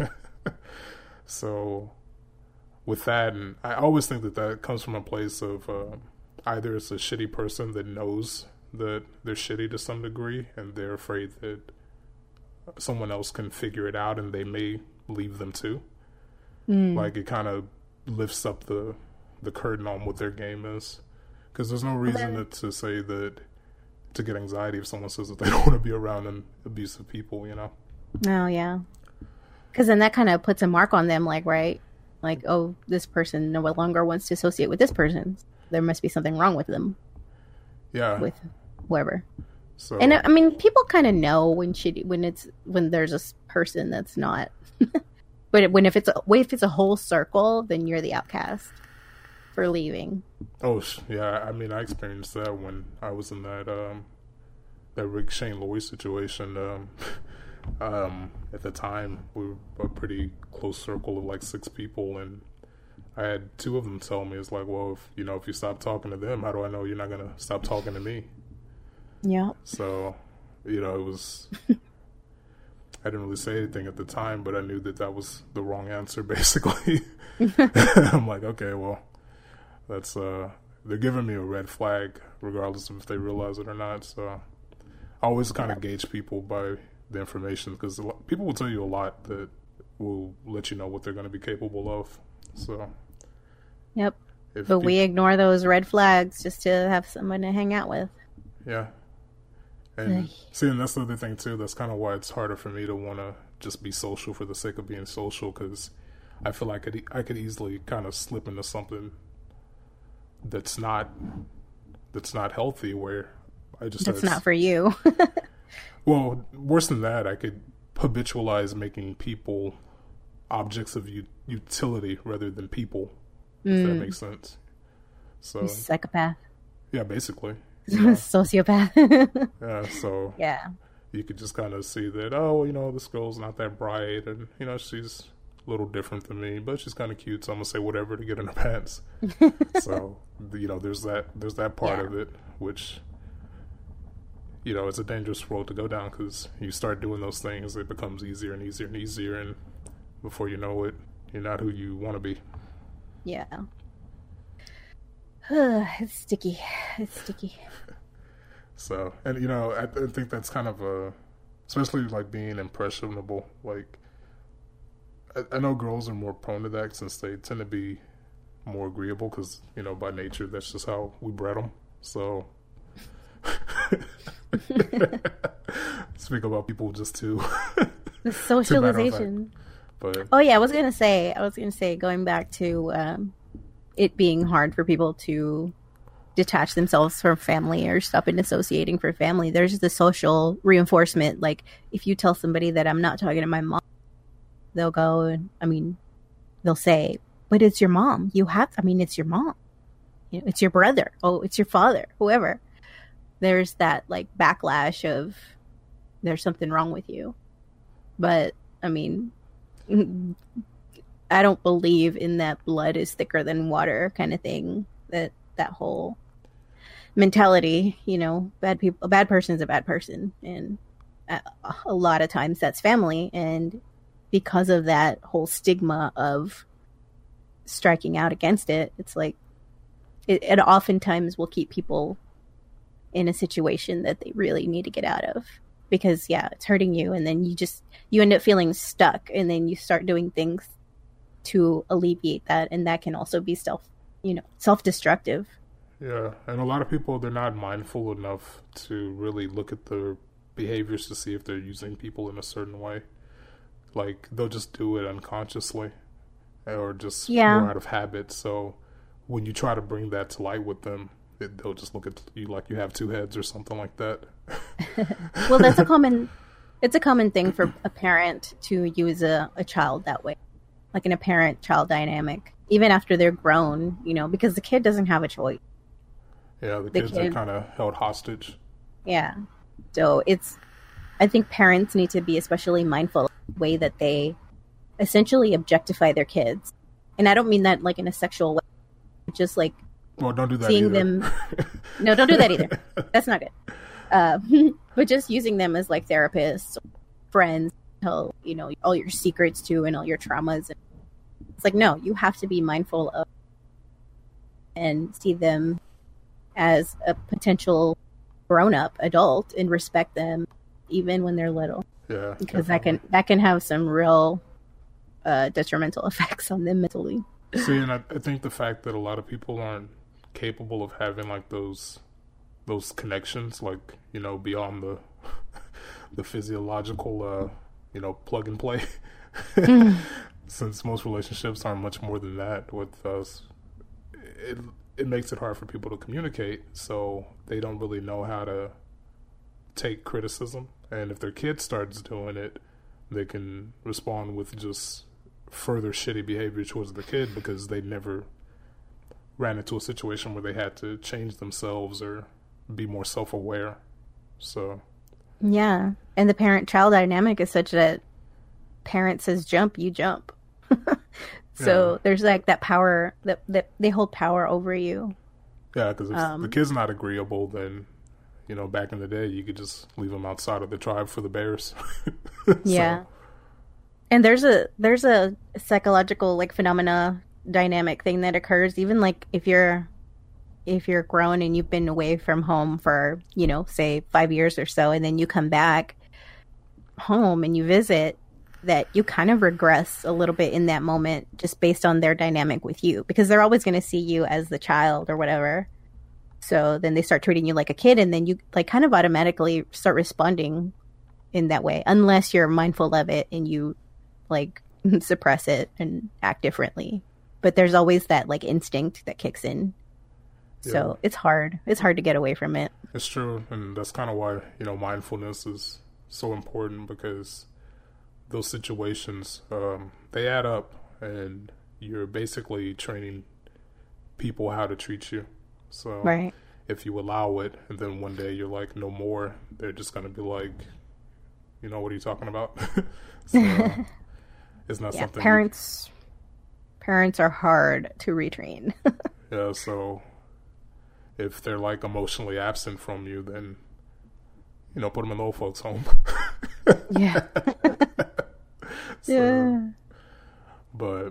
so with that, and I always think that that comes from a place of uh, either it's a shitty person that knows that they're shitty to some degree, and they're afraid that someone else can figure it out, and they may leave them too. Mm. Like, it kind of lifts up the the curtain on what their game is, because there's no reason to, to say that. To get anxiety if someone says that they don't want to be around an abusive people, you know? Oh, yeah. Because then that kind of puts a mark on them, like, right? Like, oh, this person no longer wants to associate with this person. There must be something wrong with them. Yeah. With whoever. So, and, I mean, people kind of know when she, when it's, when there's a person that's not. But when if it's, a, if it's a whole circle, then you're the outcast. For leaving. Oh yeah, I mean, I experienced that when I was in that um that Rick Shane Lloyd situation. Um, um, at the time, we were a pretty close circle of like six people, and I had two of them tell me, it's like, well, if you know, if you stop talking to them, how do I know you're not gonna stop talking to me? Yeah. So, you know, it was. I didn't really say anything at the time, but I knew that that was the wrong answer, basically. I'm like, okay, well, that's uh, they're giving me a red flag, regardless of if they realize it or not. So, I always kind of gauge people by the information, because people will tell you a lot that will let you know what they're going to be capable of. So, yep. But people, we ignore those red flags just to have someone to hang out with. Yeah. And see, and that's the other thing too. That's kind of why it's harder for me to want to just be social for the sake of being social, because I feel like I could, I could easily kind of slip into something that's not that's not healthy, where I just that's started, not for you. Well, worse than that, I could habitualize making people objects of u- utility rather than people, if mm. that makes sense. So, You're psychopath. Yeah, basically. You know? Sociopath. Yeah, so yeah, you could just kind of see that, oh, you know, this girl's not that bright, and, you know, she's a little different than me, but she's kind of cute, so I'm going to say whatever to get in her pants. So, you know, there's that, there's that part yeah. of it, which, you know, it's a dangerous road to go down, because you start doing those things, it becomes easier and easier and easier, and before you know it, you're not who you want to be. Yeah. It's sticky. It's sticky. So, and you know, I, I think that's kind of a, especially like being impressionable. Like, I, I know girls are more prone to that since they tend to be more agreeable, because, you know, by nature, that's just how we bred them. So, speak about people just to the socialization. But oh yeah, I was gonna say, I was gonna say, going back to um, it being hard for people to detach themselves from family or stop associating for family. There's the social reinforcement. Like, if you tell somebody that I'm not talking to my mom, they'll go and, I mean, they'll say, but it's your mom. You have, I mean, it's your mom. You know, it's your brother. Oh, it's your father, whoever. There's that, like, backlash of there's something wrong with you. But, I mean, I don't believe in that blood is thicker than water kind of thing. That that whole mentality, you know, bad people, a bad person is a bad person, and a, a lot of times that's family. And because of that whole stigma of striking out against it, it's like it, it oftentimes will keep people in a situation that they really need to get out of, because yeah, it's hurting you, and then you just you end up feeling stuck, and then you start doing things to alleviate that, and that can also be self you know self-destructive. Yeah, and a lot of people, they're not mindful enough to really look at their behaviors to see if they're using people in a certain way. Like, they'll just do it unconsciously or just yeah. more out of habit. So when you try to bring that to light with them, it, they'll just look at you like you have two heads or something like that. Well, that's a common it's a common thing for a parent to use a, a child that way, like an apparent-child dynamic, even after they're grown, you know, because the kid doesn't have a choice. Yeah, the, the kids kid, are kind of held hostage. Yeah. So it's, I think parents need to be especially mindful of the way that they essentially objectify their kids. And I don't mean that like in a sexual way, just like well, don't do that seeing either. them. No, don't do that either. That's not good. Uh, but just using them as like therapists, friends, tell, you know, all your secrets to and all your traumas. It's like, no, you have to be mindful of and see them as a potential grown-up adult and respect them even when they're little. Yeah, because definitely. that can that can have some real uh, detrimental effects on them mentally. See, and I, I think the fact that a lot of people aren't capable of having like those those connections, like, you know, beyond the the physiological, uh, you know, plug and play. Mm. Since most relationships aren't much more than that with us, it it makes it hard for people to communicate. So they don't really know how to take criticism. And if their kid starts doing it, they can respond with just further shitty behavior towards the kid because they never ran into a situation where they had to change themselves or be more self-aware. So yeah, and the parent-child dynamic is such that parent says jump, you jump. So Yeah. there's like that power that, that they hold power over you. Yeah, because if Um, the kid's not agreeable, then, you know, back in the day, you could just leave him outside of the tribe for the bears. So, Yeah. And there's a there's a psychological like phenomena dynamic thing that occurs even like if you're if you're grown and you've been away from home for, you know, say five years or so, and then you come back home and you visit, that you kind of regress a little bit in that moment just based on their dynamic with you, because they're always going to see you as the child or whatever. So then they start treating you like a kid, and then you like kind of automatically start responding in that way, unless you're mindful of it and you like suppress it and act differently. But there's always that like instinct that kicks in. Yeah. So it's hard. It's hard to get away from it. It's true, and that's kind of why, you know, mindfulness is so important, because those situations, um, they add up, and you're basically training people how to treat you. So Right. if you allow it, and then one day you're like, no more, they're just going to be like, you know, what are you talking about? So it's not Yeah, something... parents parents are hard to retrain. You, yeah, so if they're like emotionally absent from you, then, you know, put them in the old folks' home. Yeah. So, Yeah. but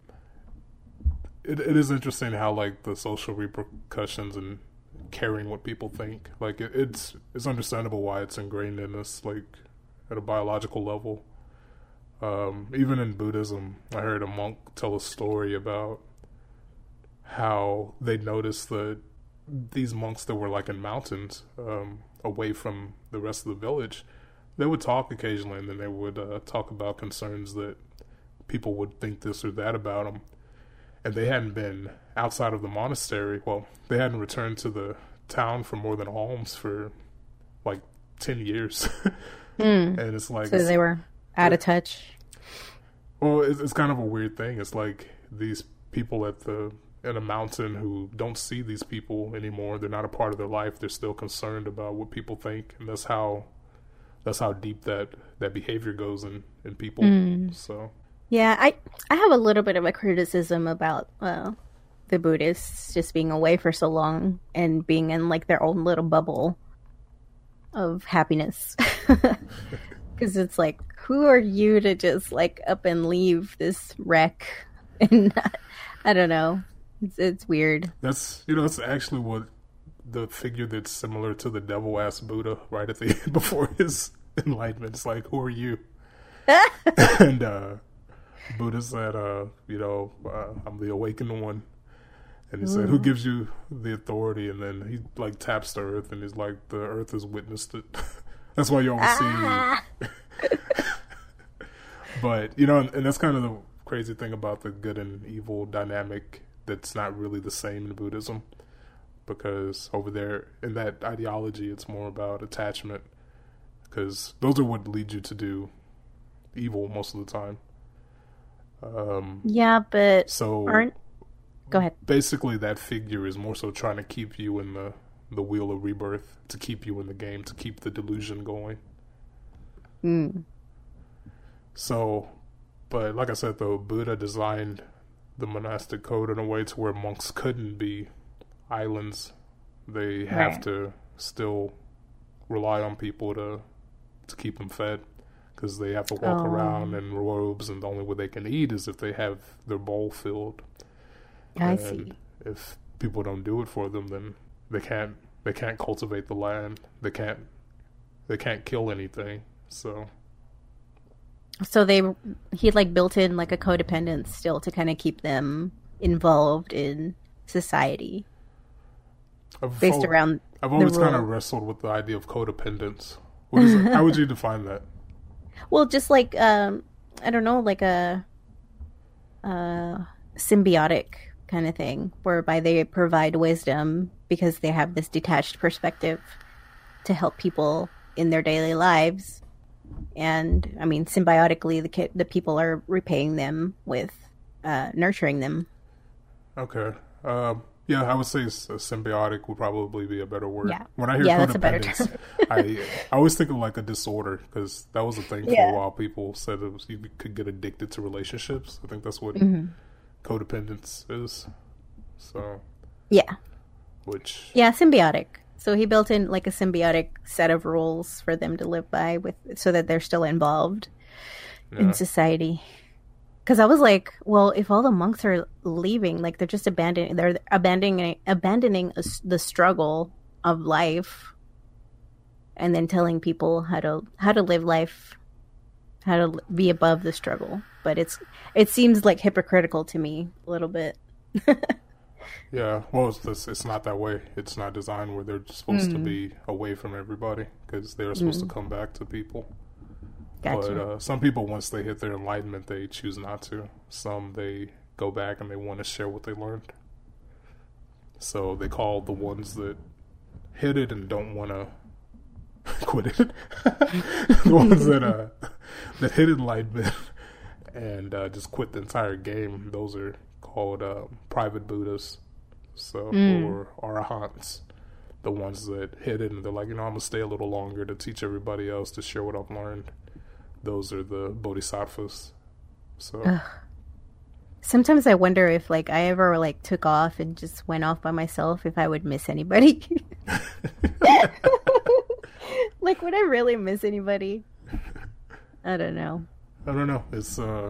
it it is interesting how like the social repercussions and caring what people think, like it, it's it's understandable why it's ingrained in us, like at a biological level. Um, even in Buddhism, I heard a monk tell a story about how they noticed that these monks that were like in mountains, um, away from the rest of the village, they would talk occasionally, and then they would uh, talk about concerns that people would think this or that about them. And they hadn't been outside of the monastery. Well, they hadn't returned to the town for more than alms for like ten years. Mm. And it's like... So they were out of touch. Well, it's, it's kind of a weird thing. It's like these people at the in a mountain who don't see these people anymore. They're not a part of their life. They're still concerned about what people think. And that's how... That's how deep that, that behavior goes in, in people. Mm. So, Yeah, I I have a little bit of a criticism about uh, the Buddhists just being away for so long and being in like their own little bubble of happiness. Because it's like, who are you to just like up and leave this wreck? And not, I don't know. It's, it's weird. that's, you know, that's actually what the figure that's similar to the devil asked Buddha right at the end before his enlightenment. It's like, who are you? And uh, Buddha said, uh, you know, uh, I'm the awakened one. And he Ooh. said, who gives you the authority? And then he like taps the earth, and he's like, the earth has witnessed it. That's why you always ah. see. But, you know, and, and that's kind of the crazy thing about the good and evil dynamic that's not really the same in Buddhism. Because over there, in that ideology, it's more about attachment. Because those are what lead you to do evil most of the time. Um, yeah, but so aren't... Go ahead. Basically, that figure is more so trying to keep you in the, the wheel of rebirth, to keep you in the game, to keep the delusion going. Mm. So, but like I said, though, Buddha designed the monastic code in a way to where monks couldn't be islands. They have right. to still rely on people to to keep them fed, because they have to walk oh. around in robes, and the only way they can eat is if they have their bowl filled. I and see. If people don't do it for them, then they can't they can't cultivate the land. They can't they can't kill anything. So So they he like built in like a codependence still to kind of keep them involved in society. I've based always, around I've always kind of wrestled with the idea of codependence. What is it? How would you define that? Well, just like um, I don't know, like a, a symbiotic kind of thing, whereby they provide wisdom because they have this detached perspective to help people in their daily lives, and I mean, symbiotically, the ki- the people are repaying them with uh, nurturing them. Okay. Um, Yeah, I would say symbiotic would probably be a better word. Yeah. When I hear yeah, codependence, I I always think of like a disorder, because that was a thing for yeah. a while. People said it was, you could get addicted to relationships. I think that's what mm-hmm. codependence is. So Yeah. which Yeah, symbiotic. So he built in like a symbiotic set of rules for them to live by with so that they're still involved yeah, in society. Because I was like, well, if all the monks are leaving, like they're just abandoning, they're abandoning, abandoning a s the struggle of life, and then telling people how to how to live life, how to be above the struggle. But it's it seems like hypocritical to me a little bit. yeah. Well, it's this, it's not that way. It's not designed where they're supposed Mm. to be away from everybody because they're supposed Mm. to come back to people. Gotcha. But uh, some people, once they hit their enlightenment, they choose not to. Some, they go back and they want to share what they learned. So they call the ones that hit it and don't want to quit it. The ones that uh, that hit enlightenment and uh, just quit the entire game, those are called uh, private Buddhas. So, Mm. or arahants. The ones that hit it and they're like, you know, I'm going to stay a little longer to teach everybody else, to share what I've learned. Those are the bodhisattvas. So Ugh. Sometimes I wonder if like I ever like took off and just went off by myself, if I would miss anybody. Like, would I really miss anybody? I don't know. I don't know. It's uh,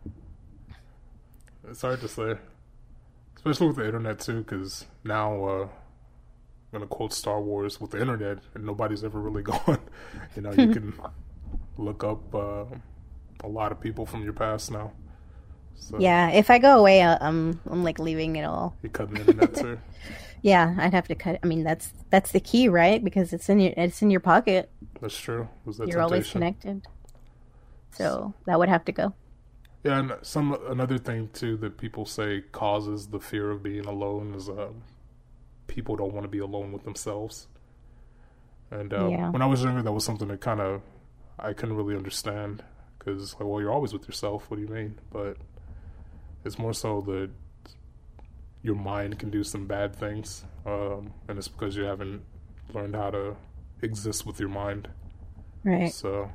it's hard to say, especially with the internet too. Because now, uh, I'm gonna quote Star Wars: with the internet, and nobody's ever really gone. You know, you can look up uh, a lot of people from your past now. So Yeah, if I go away, uh, I'm I'm like leaving it all. you cut the internet too. Yeah, I'd have to cut. I mean, that's that's the key, right? Because it's in your it's in your pocket. That's true. Was that You're always temptation? connected. So that would have to go. Yeah, and some another thing too that people say causes the fear of being alone is uh, people don't want to be alone with themselves. And uh, Yeah. when I was younger, that was something that kind of I couldn't really understand because, like, well, you're always with yourself. What do you mean? But it's more so that your mind can do some bad things, um, and it's because you haven't learned how to exist with your mind. Right. So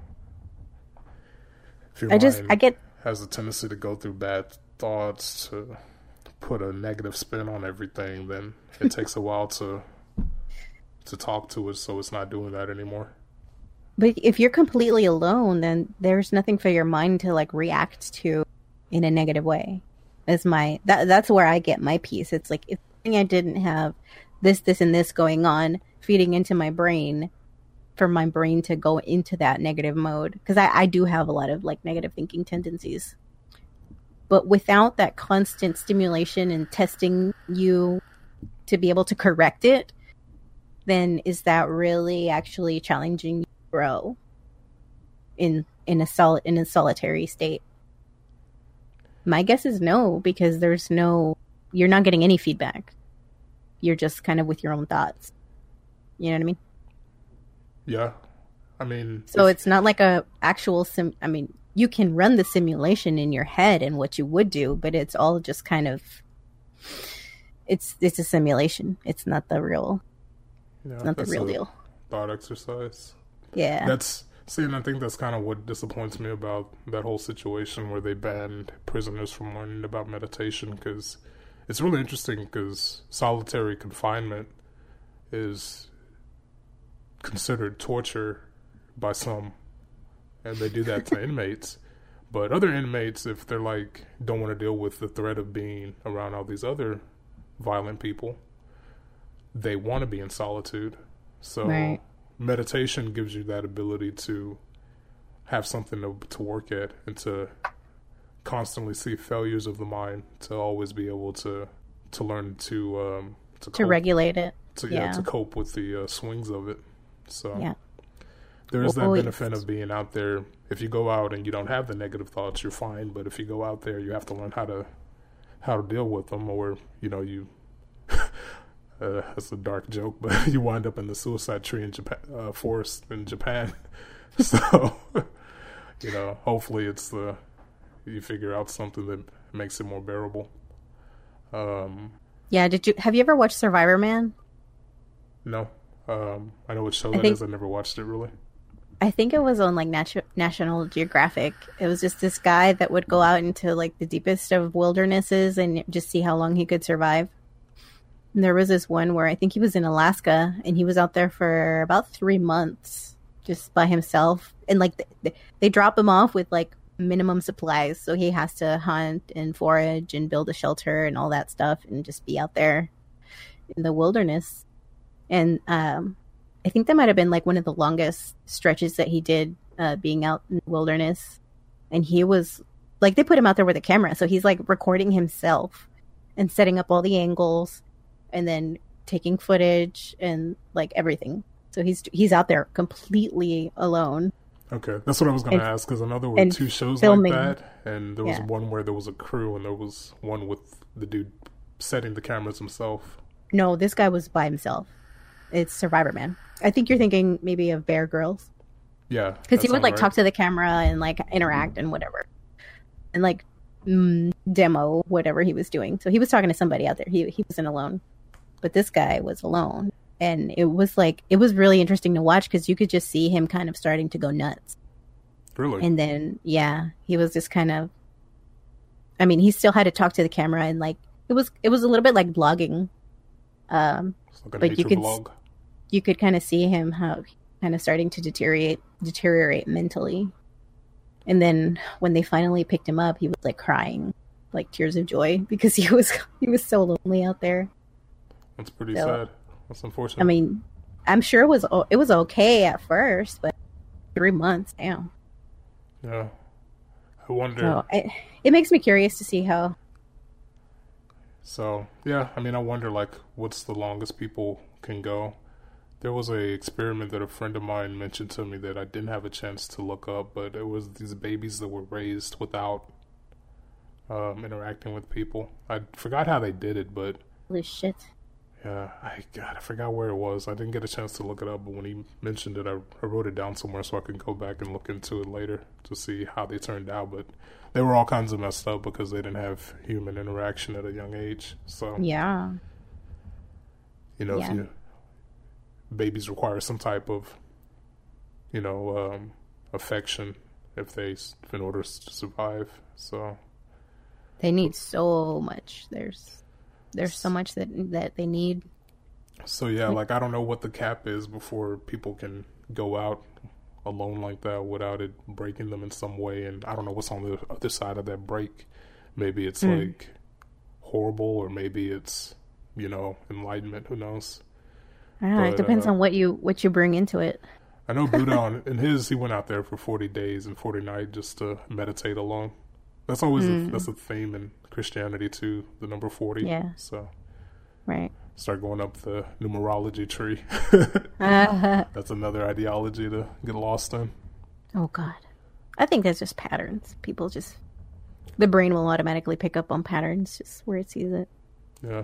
if your I just mind I get has a tendency to go through bad thoughts, to put a negative spin on everything, then it takes a while to to talk to it, so it's not doing that anymore. But if you're completely alone, then there's nothing for your mind to like react to in a negative way. Is my that that's where I get my peace. It's like if I didn't have this, this, and this going on feeding into my brain, for my brain to go into that negative mode, because I, I do have a lot of like negative thinking tendencies. But without that constant stimulation and testing you to be able to correct it, then is that really actually challenging you to grow in in a sol in a solitary state? My guess is no, because there's no you're not getting any feedback. You're just kind of with your own thoughts. You know what I mean? Yeah, I mean, So if- it's not like a actual sim. I mean, you can run the simulation in your head and what you would do, but it's all just kind of it's it's a simulation. It's not the real. yeah, It's not the that's real a deal. thought exercise. Yeah. That's see, and I think that's kind of what disappoints me about that whole situation where they banned prisoners from learning about meditation, because it's really interesting because solitary confinement is considered torture by some, and they do that to inmates. But other inmates, if they're like don't want to deal with the threat of being around all these other violent people, they want to be in solitude. So Right. meditation gives you that ability to have something to, to work at and to constantly see failures of the mind, to always be able to to learn to um to, To cope, regulate it. to, yeah. yeah. to cope with the uh, swings of it. So Yeah. there is that Well, benefit of being out there. If you go out and you don't have the negative thoughts, you're fine. But if you go out there, you have to learn how to how to deal with them, or you know you. Uh, that's a dark joke, but you wind up in the suicide tree in Japan, uh, forest in Japan. So, you know, hopefully it's the you figure out something that makes it more bearable. Um, Yeah. Did you have you ever watched Survivor Man? no, um, I know what show I that think- is. I never watched it really. I think it was on like Natu- National Geographic. It was just this guy that would go out into like the deepest of wildernesses and just see how long he could survive. And there was this one where I think he was in Alaska and he was out there for about three months just by himself. And like th- they drop him off with like minimum supplies. So he has to hunt and forage and build a shelter and all that stuff and just be out there in the wilderness. And, um, I think that might have been like one of the longest stretches that he did uh, being out in the wilderness. And he was like, they put him out there with a camera. So he's like recording himself and setting up all the angles and then taking footage and like everything. So he's, he's out there completely alone. Okay. That's what I was going to ask. Cause I know there were two shows filming. Like that. And there was yeah. one where there was a crew and there was one with the dude setting the cameras himself. No, this guy was by himself. It's Survivor Man. I think you're thinking maybe of Bear Grylls. Yeah. Because he would like right. talk to the camera and like interact and whatever. And like mm, demo whatever he was doing. So he was talking to somebody out there. He he wasn't alone. But this guy was alone. And it was like, it was really interesting to watch because you could just see him kind of starting to go nuts. Really? And then, yeah, he was just kind of, I mean, he still had to talk to the camera and like, it was, it was a little bit like blogging. Um, like but you could, vlog. you could kind of see him how kind of starting to deteriorate, deteriorate mentally. And then when they finally picked him up, he was like crying, like tears of joy because he was, he was so lonely out there. That's pretty so, sad. That's unfortunate. I mean, I'm sure it was, it was okay at first, but three months, damn. Yeah. I wonder. So it, it makes me curious to see how. So, yeah, I mean, I wonder, like, what's the longest people can go? There was a experiment that a friend of mine mentioned to me that I didn't have a chance to look up, but it was these babies that were raised without um, interacting with people. I forgot how they did it, but... Holy shit. Yeah, I God, I forgot where it was. I didn't get a chance to look it up, but when he mentioned it, I, I wrote it down somewhere so I can go back and look into it later to see how they turned out, but... They were all kinds of messed up because they didn't have human interaction at a young age. So yeah, you know, yeah. if you babies require some type of, you know, um, affection if they in order to survive. So they need so much. There's there's so much that that they need. So yeah, like I don't know what the cap is before people can go out alone like that without it breaking them in some way, and I don't know what's on the other side of that break. Maybe it's mm. like horrible, or maybe it's, you know, enlightenment. Who knows? I don't know. But, it depends uh, on what you what you bring into it. I know Buddha on in his he went out there for forty days and forty nights just to meditate alone. That's always mm. a, that's a theme in Christianity too. The number forty. Yeah. So. Right. Start going up the numerology tree. uh-huh. That's another ideology to get lost in. Oh, God. I think that's just patterns. People just... The brain will automatically pick up on patterns just where it sees it. Yeah.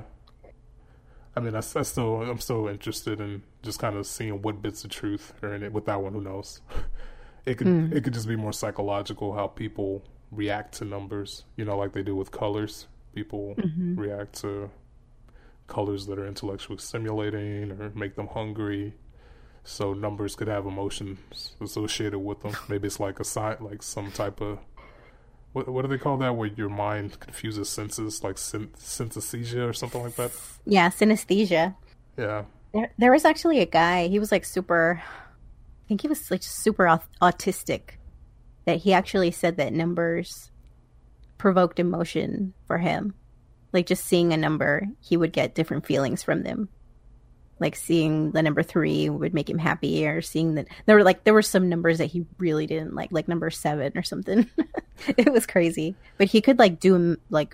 I mean, I, I still, I'm still interested in just kind of seeing what bits of truth are in it. With that one, who knows? It could, mm. it could just be more psychological how people react to numbers. You know, like they do with colors. People mm-hmm. react to... colors that are intellectually stimulating or make them hungry, so numbers could have emotions associated with them. Maybe it's like a sign, like some type of what what do they call that, where your mind confuses senses, like syn- synesthesia or something like that. Yeah, synesthesia. Yeah, there, there was actually a guy. He was like super. I think he was like super aut- autistic. That he actually said that numbers provoked emotion for him. Like, just seeing a number, he would get different feelings from them. Like, seeing the number three would make him happy, or seeing that... There were, like, there were some numbers that he really didn't like, like number seven or something. It was crazy. But he could, like, do, like,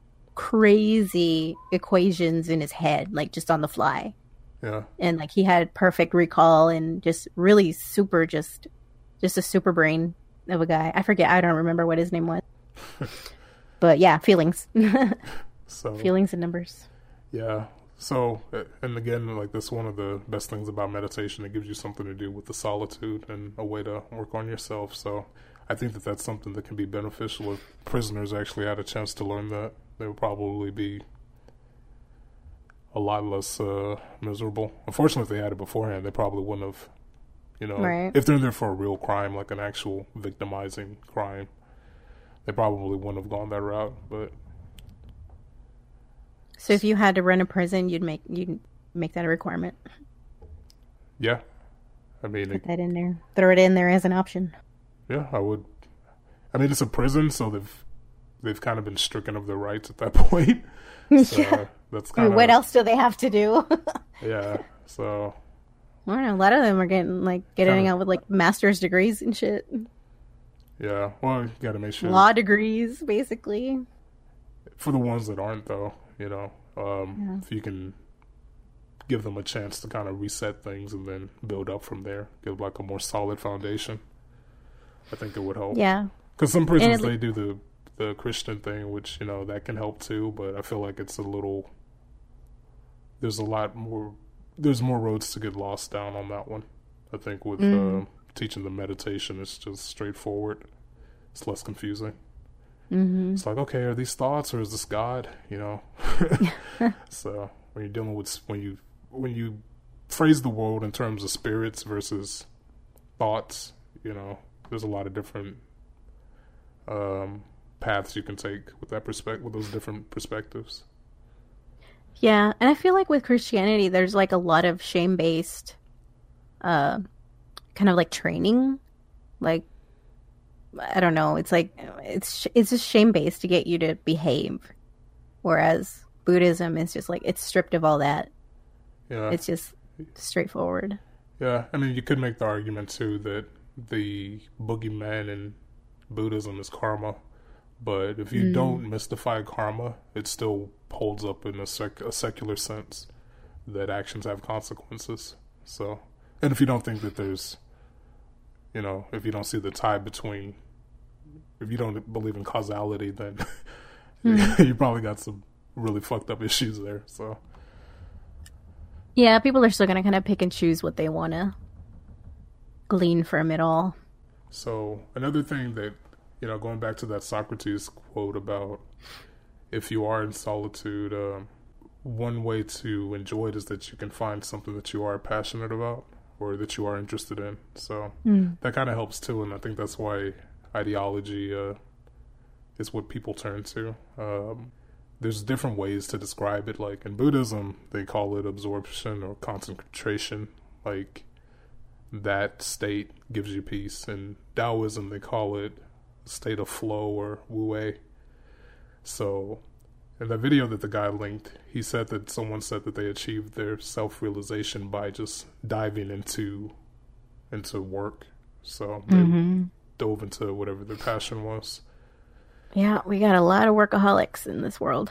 crazy equations in his head, like, just on the fly. Yeah. And, like, he had perfect recall and just really super, just, just a super brain of a guy. I forget, I don't remember what his name was. But, yeah, feelings. So feelings and numbers. Yeah. So, and again, like, that's one of the best things about meditation. It gives you something to do with the solitude and a way to work on yourself. So I think that that's something that can be beneficial if prisoners actually had a chance to learn that. They would probably be a lot less uh, miserable. Unfortunately, if they had it beforehand, they probably wouldn't have You know, Right. if they're in there for a real crime, like an actual victimizing crime, they probably wouldn't have gone that route. But So if you had to run a prison, you'd make you'd make that a requirement. yeah, I mean, it, Put that in there. Throw it in there as an option. yeah, I would. I mean, it's a prison, so they've they've kind of been stricken of their rights at that point. So Yeah. that's I kind mean, of what else do they have to do? Yeah, so I don't know. A lot of them are getting like getting Kinda. out with like master's degrees and shit, yeah. Well, you got to make sure law degrees, basically. for the ones that aren't, though. You know, um, Yeah. if you can give them a chance to kind of reset things and then build up from there, give like a more solid foundation. I think it would help. Yeah, Because some prisons, And it- they do the, the Christian thing, which, you know, that can help too, but I feel like it's a little, there's a lot more, there's more roads to get lost down on that one. I think with Mm. uh, teaching the meditation, it's just straightforward. It's less confusing. mm-hmm. It's like, okay, are these thoughts or is this God? You know? So when you're dealing with, when you, when you phrase the world in terms of spirits versus thoughts, you know, there's a lot of different um, paths you can take with that perspective, with those different perspectives. Yeah, and I feel like with Christianity, there's like a lot of shame-based, uh, kind of like training. Like, I don't know. It's like it's it's just shame-based to get you to behave, whereas Buddhism is just like it's stripped of all that. Yeah, It's just straightforward. yeah. I mean, you could make the argument too that the boogeyman in Buddhism is karma, but if you Mm. don't mystify karma, it still holds up in a, sec- a secular sense that actions have consequences. So, and if you don't think that there's, you know, if you don't see the tie between, if you don't believe in causality, then you probably got some really fucked up issues there. So, Yeah, people are still gonna kind of pick and choose what they want to glean from it all. so another thing that, you know, going back to that Socrates quote about if you are in solitude, um, one way to enjoy it is that you can find something that you are passionate about or that you are interested in. So Mm. that kind of helps too, and I think that's why ideology uh, is what people turn to. Um, there's different ways to describe it. Like in Buddhism, they call it absorption or concentration. Like that state gives you peace. In Taoism, they call it a state of flow or wu-wei. So in the video that the guy linked, he said that someone said that they achieved their self-realization by just diving into into work. So they Mm-hmm. dove into whatever their passion was. Yeah, we got a lot of workaholics in this world.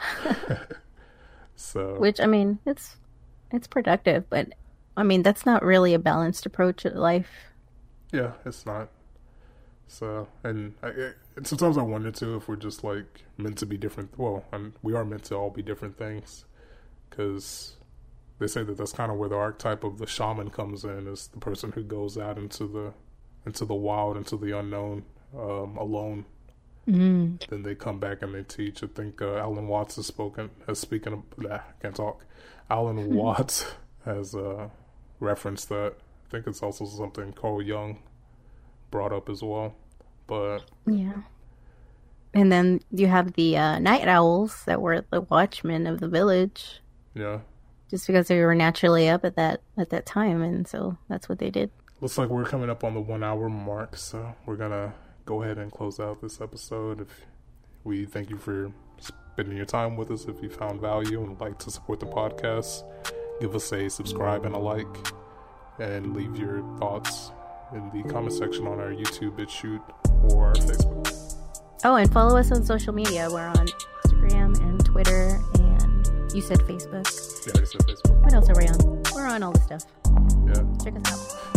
So Which, I mean, it's it's productive, but I mean, that's not really a balanced approach to life. yeah, it's not. So, and I, I- and sometimes I wonder too if we're just like meant to be different. Well, and we are meant to all be different things, because they say that that's kind of where the archetype of the shaman comes in, is the person who goes out into the into the wild, into the unknown, um, alone. Mm. Then they come back and they teach. I think uh, Alan Watts has spoken, has speaken of, nah, can't talk. Alan Watts has uh, referenced that. I think it's also something Carl Jung brought up as well. But Yeah. And then you have the uh, night owls that were the watchmen of the village, yeah, just because they were naturally up at that at that time, and so that's what they did. looks like we're coming up on the one hour mark, so we're gonna go ahead and close out this episode. If we thank you for spending your time with us. If you found value and would like to support the podcast, give us a subscribe and a like, and leave your thoughts in the comment section on our YouTube, BitChute, or Facebook. Oh, and follow us on social media. We're on Instagram and Twitter, and you said Facebook. Yeah, I said Facebook. What else are we on? We're on all the stuff. Yeah. Check us out.